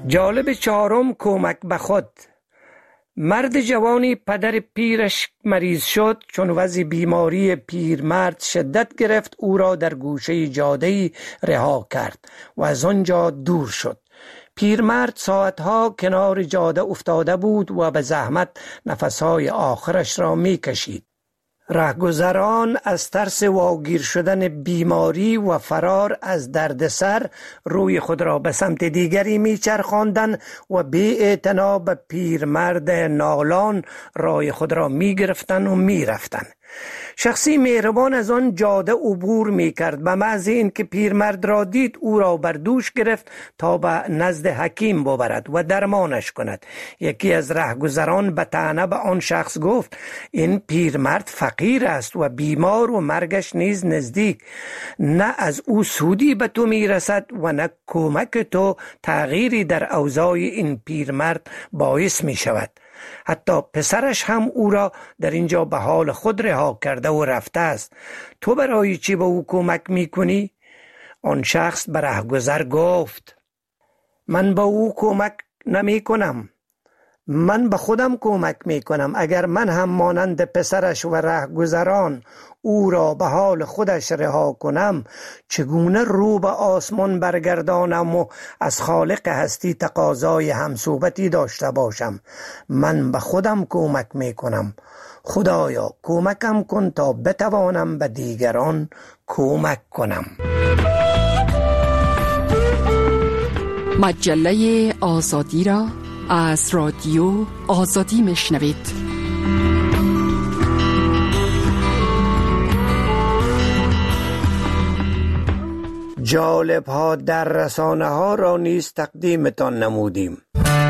جالب چهارم، کمک به خود. مرد جوانی پدر پیرش مریض شد. چون وضع بیماری پیرمرد شدت گرفت، او را در گوشه جاده‌ای رها کرد و از آنجا دور شد. پیرمرد ساعتها کنار جاده افتاده بود و به زحمت نفسهای آخرش را می کشید. رهگذران از ترس واگیر شدن بیماری و فرار از دردسر روی خود را به سمت دیگری می چرخاندند و بی اعتنا به پیرمرد نالان راه خود را می گرفتند و می رفتند. شخصی مهربان از آن جاده عبور می کرد. به محض اینکه پیرمرد را دید، او را بر دوش گرفت تا به نزد حکیم ببرد و درمانش کند. یکی از رهگذران به طعنه به آن شخص گفت: این پیرمرد فقیر است و بیمار و مرگش نیز نزدیک. نه از او سودی به تو می رسد و نه کمک تو تغییری در اوضاع این پیرمرد باعث می شود. حتی پسرش هم او را در اینجا به حال خود رها کرده و رفته است. تو برای چی به او کمک میکنی؟ آن شخص به رهگذر گفت: من به او کمک نمی کنم، من به خودم کمک می کنم. اگر من هم مانند پسرش و رهگذران او را به حال خودش رها کنم، چگونه رو به آسمان برگردانم و از خالق هستی تقاضای همصحبتی داشته باشم؟ من به خودم کمک می کنم. خدایا کمکم کن تا بتوانم به دیگران کمک کنم. مجله آزادی را از رادیو آزادی میشنوید. جالب ها در رسانه ها را نیز تقدیمتان نمودیم.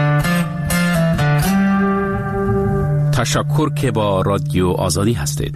تشکر که با رادیو آزادی هستید.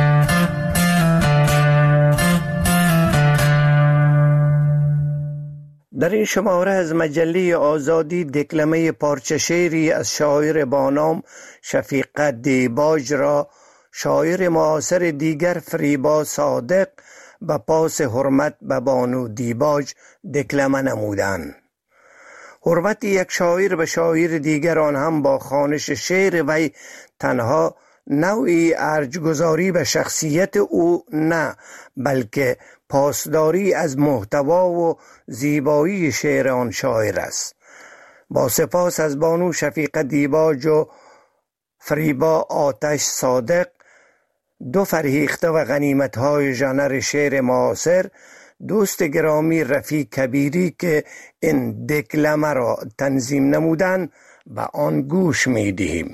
در این شماره از مجله آزادی دکلمه پارچه شعری از شاعر با نام شفیق دیباج را شاعر معاصر دیگر فریبا صادق به پاس حرمت به بانو دیباج دکلمه نمودند. حرمت یک شاعر به شاعر دیگر، آن هم با خوانش شعر وی، تنها نوعی ارجگذاری به شخصیت او نه، بلکه پاسداری از محتوا و زیبایی شعر آن شاعر است. با سپاس از بانو شفیق دیباج و فریبا آتش صادق، دو فرهیخته و غنیمت‌های ژانر شعر معاصر، دوست گرامی رفیق کبیری که این دکلمه را تنظیم نمودند، به آن گوش می‌دهیم.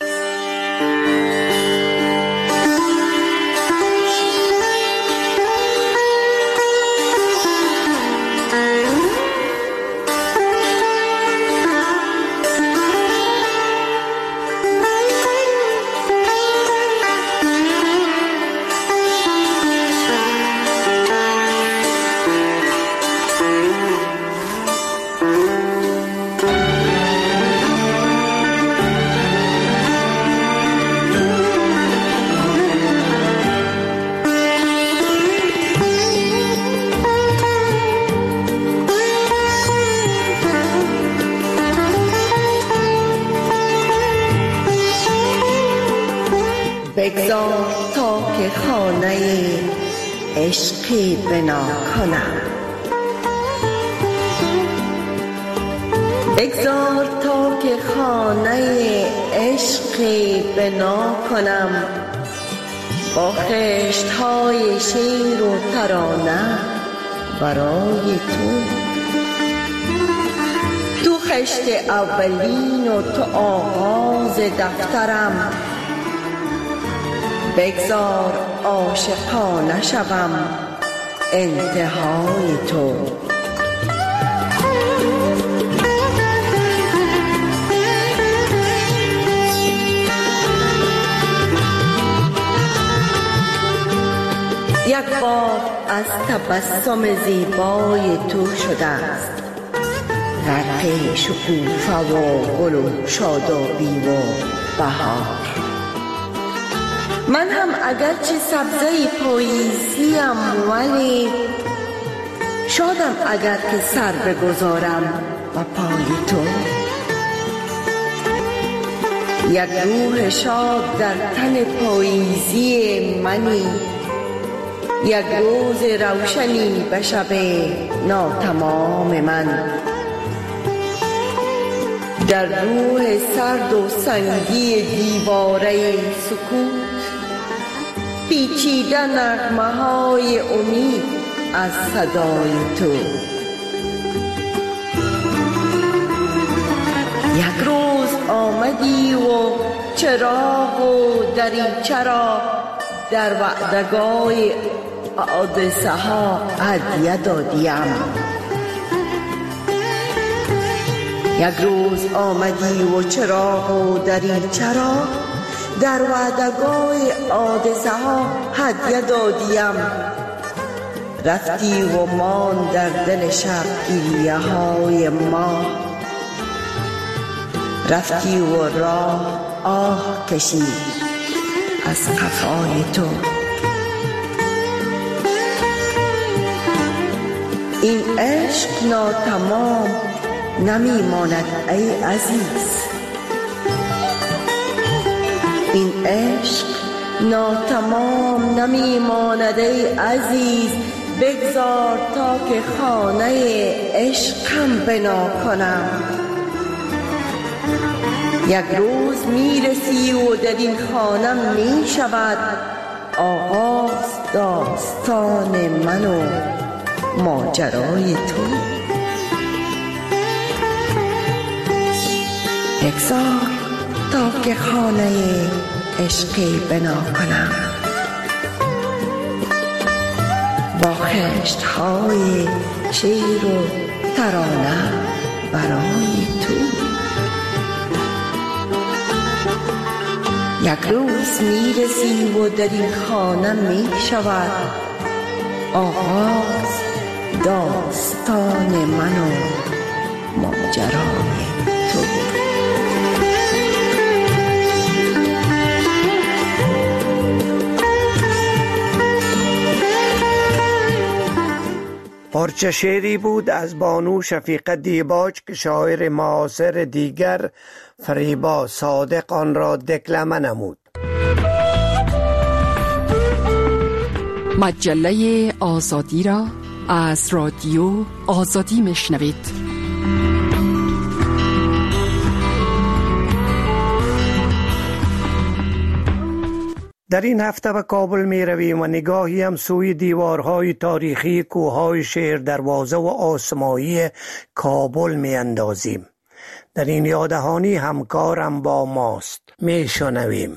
بگذار تا که خانه عشقی بنا کنم، بگذار تا که خانه عشقی بنا کنم، با خشت‌های شعر و ترانه برای تو خشت اولین و تو آغاز دفترم. بگذار عاشقانه شوم انتهای تو. یک بار از تبسم زیبای تو شده است، غرق شکوفه و گل و شادابی و بهار. من هم اگرچه سبزه پاییزیم، ولی شادم اگر که سر بگذارم و پای تو. یک روح شاد در تن پاییزی منی، یک روز روشنی به شب ناتمام من. در روح سرد و سنگی دیواره سکوت، پیچیده نغمه های امید از صدای تو. یک روز آمدی و چراغ و دریچه را در وعدگاه حادثه ها هدیه دادیم. یک روز آمدی و چراغ و دریچه را در وعدگاه حادثه ها هدیه دادیم. رفتی و مان در دل شب گریه های ما، رفتی و راه آه کشید از قفای تو. این عشق ناتمام نمی ماند ای عزیز، این عشق ناتمام نمی ماند ای عزیز. بگذار تا که خانه عشقم بنا کنم. یک روز میرسی و در این خانه می شود آغاز داستان من و ماجرای تو. بگذار تا که خانه عشقی بنا کنم، با خشت های شیر و ترانه برای تو. یک روز میرسی و در این خانه می شود آغاز داستان من و ماجرای تو. پارچه شعری بود از بانو شفیقه دیباج که شاعر معاصر دیگر فریبا صادق آن را دکلمه نمود. مجله آزادی را از رادیو آزادی میشنوید. در این هفته به کابل می رویم و نگاهی هم سوی دیوارهای تاریخی کوههای شیر دروازه و آسمایی کابل می اندازیم. در این یادهانی همکارم با ماست، می شنویم.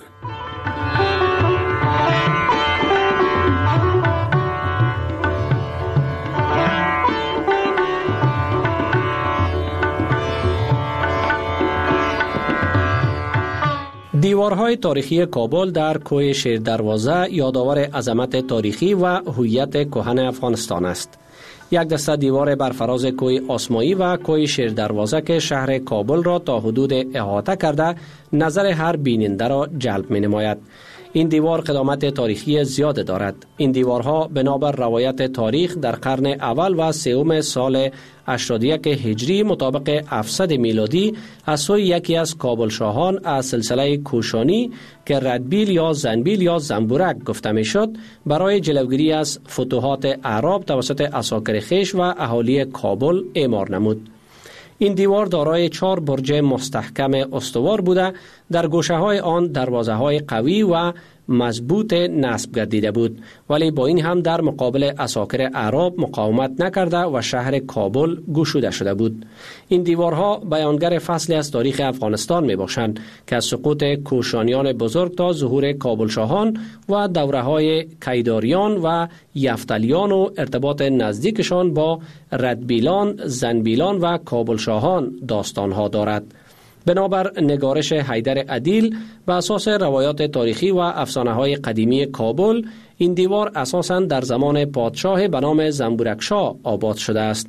دیوارهای تاریخی کابل در کوه شیر دروازه یادآور عظمت تاریخی و هویت کهن افغانستان است. یک دسته دیوار برفراز کوه آسمایی و کوه شیر دروازه که شهر کابل را تا حدود احاطه کرده نظر هر بیننده را جلب می نماید. این دیوار قدامت تاریخی زیاد دارد. این دیوارها بنابر روایت تاریخ در قرن اول و سوم سال 81 هجری مطابق 700 میلادی از سوی یکی از کابل شاهان از سلسله کوشانی که ردبیل یا زنبیل یا زنبورک گفته می شد برای جلوگیری از فتوحات اعراب توسط عساکر خویش و اهالی کابل اعمار نمود. این دیوار دارای 4 برج مستحکم استوار بوده، در گوشه های آن دروازه های قوی و مضبوط نصب گردیده بود، ولی با این هم در مقابل عساکر اعراب مقاومت نکرده و شهر کابل گشوده شده بود. این دیوارها بیانگر فصلی از تاریخ افغانستان می باشند که از سقوط کوشانیان بزرگ تا ظهور کابل شاهان و دوره های کیداریان و یفتلیان و ارتباط نزدیکشان با ردبیلان، زنبیلان و کابل شاهان داستانها دارد. بنابر نگارش حیدر عدیل به اساس روایات تاریخی و افسانه‌های قدیمی کابل، این دیوار اساساً در زمان پادشاه به نام زنبورکشاه آباد شده است.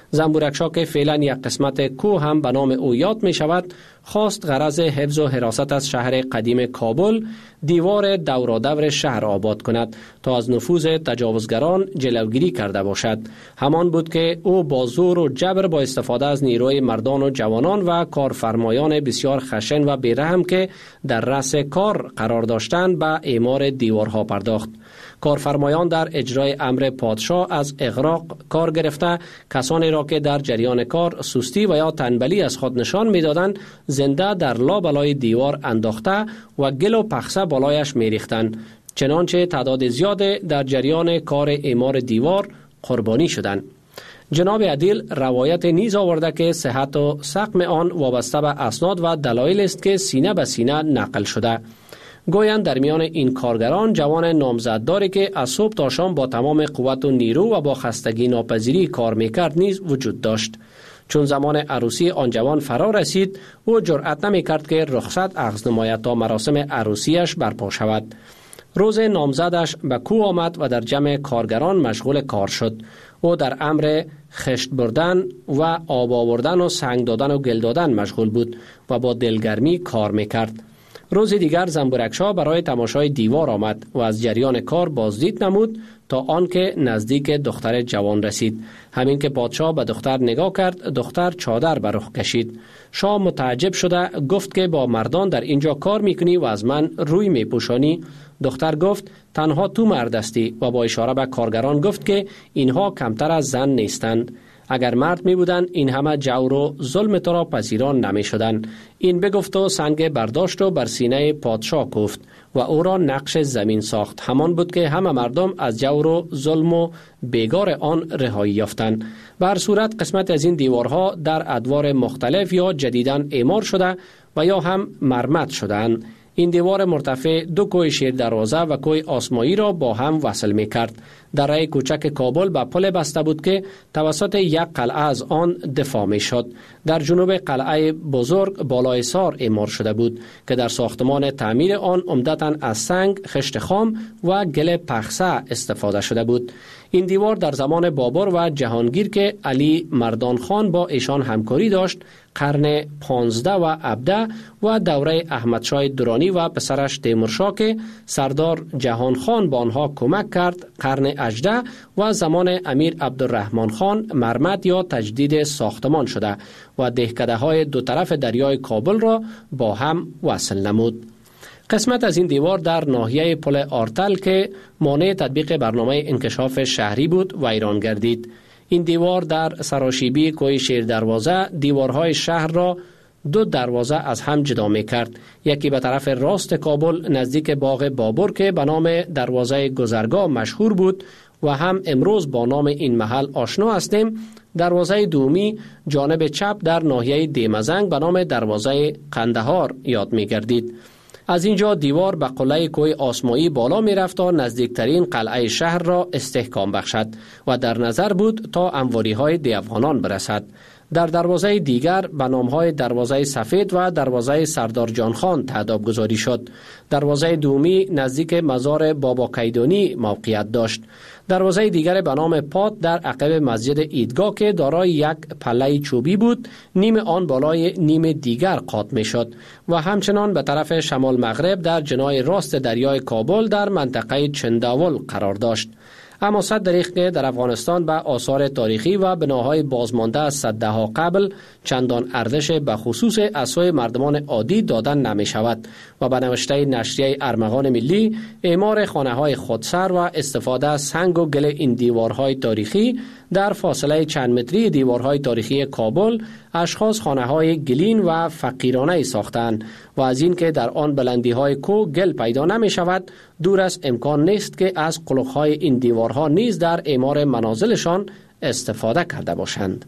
زنبورکشا که فعلا یک قسمت کوه هم به نام او یاد می شود، خواست غرض حفظ و حراست از شهر قدیم کابل دیوار دورادور شهر آباد کند تا از نفوذ تجاوزگران جلوگیری کرده باشد. همان بود که او با زور و جبر با استفاده از نیروی مردان و جوانان و کارفرمایان بسیار خشن و بیرحم که در رأس کار قرار داشتند به اعمار دیوارها پرداخت. کارفرمایان در اجرای امر پادشاه از اغراق کار گرفته کسانی را که در جریان کار سستی و یا تنبلی از خود نشان می‌دادند زنده در لابلای دیوار انداخته و گل و پخسه بالایش می‌ریختند، چنانچه تعداد زیاد در جریان کار اعمار دیوار قربانی شدند. جناب عدیل روایت نیز آورده که صحت و سقم آن وابسته به اسناد و دلایل است که سینه به سینه نقل شده. گویند در میان این کارگران جوان نامزدداری که از صبح تا شام با تمام قوت و نیرو و با خستگی ناپذیری کار میکرد نیز وجود داشت. چون زمان عروسی آن جوان فرا رسید، او جرأت نمیکرد که رخصت اخذ نماید تا مراسم عروسیش برپا شود. روز نامزدش به کوه آمد و در جمع کارگران مشغول کار شد. او در امر خشت بردن و آب آوردن و سنگ دادن و گل دادن مشغول بود و با دلگرمی کار میکرد. روز دیگر زنبورکشا برای تماشای دیوار آمد و از جریان کار بازدید نمود تا آنکه نزدیک دختر جوان رسید. همین که پادشاه به دختر نگاه کرد، دختر چادر بر رخ کشید. شاه متعجب شده گفت که با مردان در اینجا کار میکنی و از من روی میپوشانی؟ دختر گفت تنها تو مرد هستی و با اشاره به کارگران گفت که اینها کمتر از زن نیستند. اگر مرد می بودند این همه جور و ظلم تو را پذیران نمی شدند. این بگفت و سنگ برداشت و بر سینه پادشاه کوفت و او را نقش زمین ساخت. همان بود که همه مردم از جور و ظلم و بیگار آن رهایی یافتند. به هر صورت قسمت از این دیوارها در ادوار مختلف یا جدیداً اعمار شده و یا هم مرمت شدند. این دیوار مرتفع دو کوه شیر دروازه و کوه آسمایی را با هم وصل می کرد. دره کوچک کابل به پل بسته بود که توسط یک قلعه از آن دفاع می شد. در جنوب قلعه بزرگ بالای سار اعمار شده بود که در ساختمان تعمیر آن عمدتاً از سنگ، خشت خام و گل پخسه استفاده شده بود. این دیوار در زمان بابر و جهانگیر که علی مردان خان با ایشان همکاری داشت، قرن 15 و 17 و دوره احمدشاه درانی و پسرش تیمورشاه که سردار جهان خان با آنها کمک کرد، قرن 18 و زمان امیر عبدالرحمن خان مرمت یا تجدید ساختمان شده و دهکده های دو طرف دریای کابل را با هم وصل نمود. قسمت از این دیوار در ناحیه پل آرتل که مانع تطبیق برنامه انکشاف شهری بود ویران گردید. این دیوار در سراشیبی کوه شیر دروازه دیوارهای شهر را دو دروازه از هم جدا می کرد. یکی به طرف راست کابل نزدیک باغ بابر که به نام دروازه گذرگاه مشهور بود و هم امروز با نام این محل آشنا هستیم. دروازه دومی جانب چپ در ناحیه دیمزنگ به نام دروازه قندهار یاد می گردید. از اینجا دیوار به قله کوه آسمایی بالا می رفت تا نزدیکترین قلعه شهر را استحکام بخشد و در نظر بود تا انواری های دیوانان برسد. در دروازه دیگر به نامهای دروازه سفید و دروازه سردار جان خان تعداد گذاری شد. دروازه دومی نزدیک مزار بابا کیدانی موقعیت داشت. دروازه دیگر به نام پات در عقب مسجد ایدگاه که دارای یک پله چوبی بود، نیم آن بالای نیم دیگر قاط می شد و همچنان به طرف شمال مغرب در جناح راست دریای کابل در منطقه چنداول قرار داشت. اما صد دریغ که در افغانستان به آثار تاریخی و بناهای بازمانده از صدها قبل چندان ارزش به خصوص از سوی مردمان عادی دادن نمی شود و به نوشته نشریه ارمغان ملی اعمار خانه های خودسر و استفاده از سنگ و گل این دیوارهای تاریخی در فاصله چند متری دیوارهای تاریخی کابل اشخاص خانه های گلین و فقیرانه ساختند و از این که در آن بلندی های کو گل پیدا نمی شود دور از امکان نیست که از قلق های این دیوارها نیز در اعمار منازلشان استفاده کرده باشند.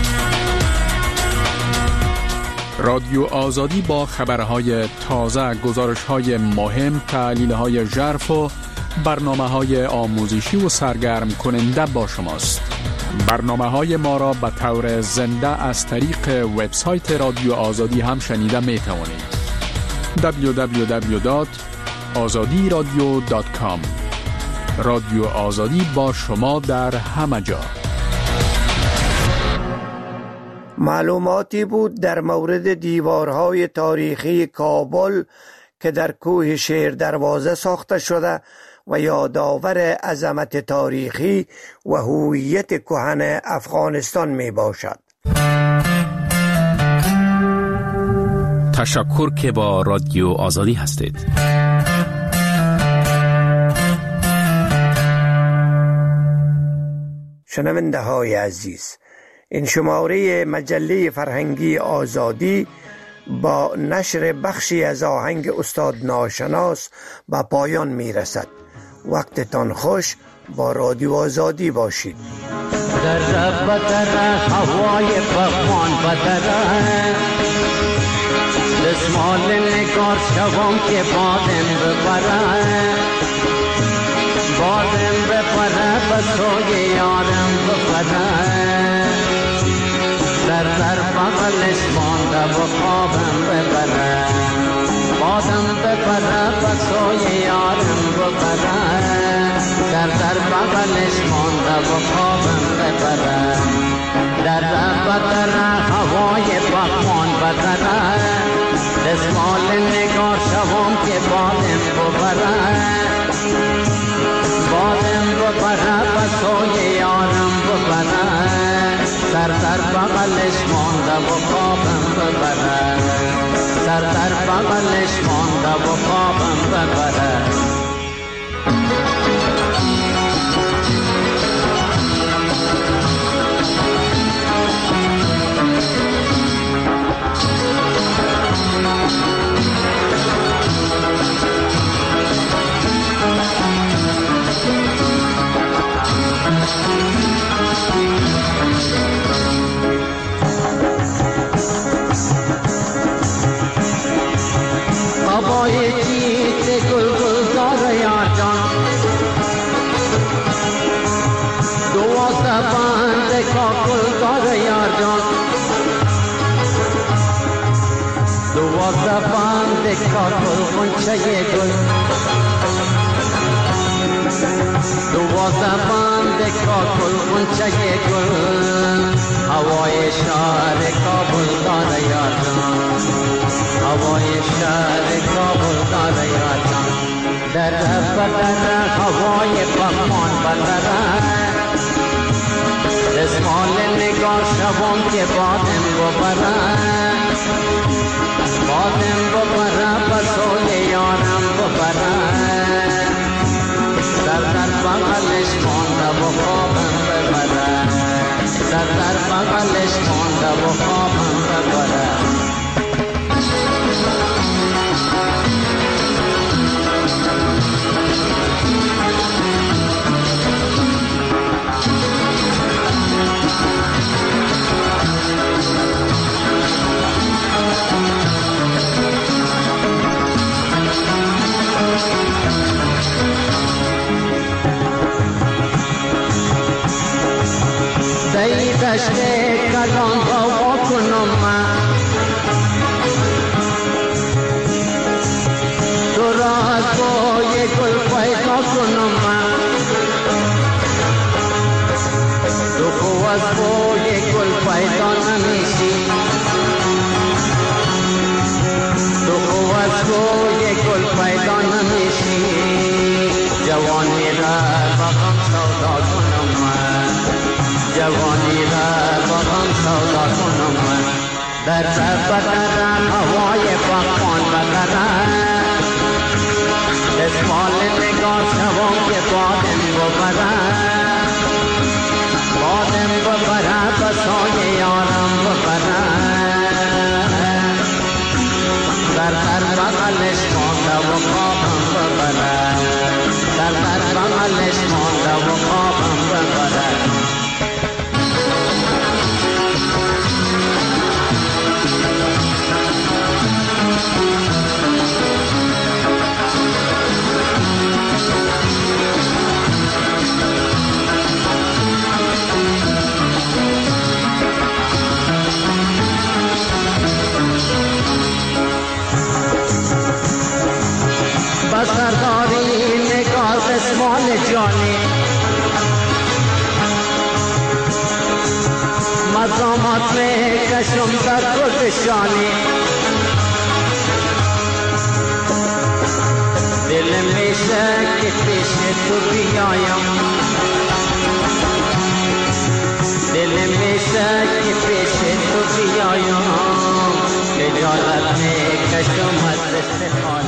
رادیو آزادی با خبرهای تازه، گزارش‌های مهم، تحلیل‌های ژرف و برنامه‌های آموزشی و سرگرم کننده با شماست. برنامه‌های ما را به طور زنده از طریق وبسایت رادیو آزادی هم شنیده می‌توانید. www.azadiradio.com. رادیو آزادی با شما در همه جا. معلوماتی بود در مورد دیوارهای تاریخی کابل که در کوه شیر دروازه ساخته شده و یادآور عظمت تاریخی و هویت کهن افغانستان می باشد. تشکر که با رادیو آزادی هستید. شنونده های عزیز، این شماره مجله فرهنگی آزادی با نشر بخشی از آهنگ استاد ناشناس به پایان می رسد. وقتتان خوش، با رادیو آزادی باشید. در هوای بخوان بدره دستمال نگار شوم که بادم بپره بسوی یارم بپره در بغلش مانده و خوابم ببره بادم بپره بسوی یارم بپره در بغلش مانده و خوابم ببره در هوای بخوان بدره دستمال نگار شوم که بادم ببره بسوی یارم ببره سر بغلش مانده و خوابم ببره سر بغلش مانده و خوابم ببره هوای شهر کابل داره یاران هوای شهر کابل داره یاران در هوای بخوان بدره دستمال نگار شوم که بادم ببره بسوی یارم ببره در بغلش مانده و خوابم ببره در بغلش مانده و خوابم ببره دشت کلان با کنم من تو را از بوی گل پیدا کنم من تو خو از بوی گل پیدا نمیشی تو خو از بوی گل پیدا نمیشی جوانی را بغم سودا کنم من جوانی را با هم سودا کنم من در بدرم هوای بخوان بدره دستمال نگار شوم که بادم ببره بسوی یارم ببره در بغلش مانده و خوابم ببره در بغلش مانده و خوابم ببره بسرداری نگار دستمال جانی مقامات میں کشم در گلشانی دل میں شک پیش تو بیایم دل میں شک پیش تو بیایم خجالت میں کشم حد سے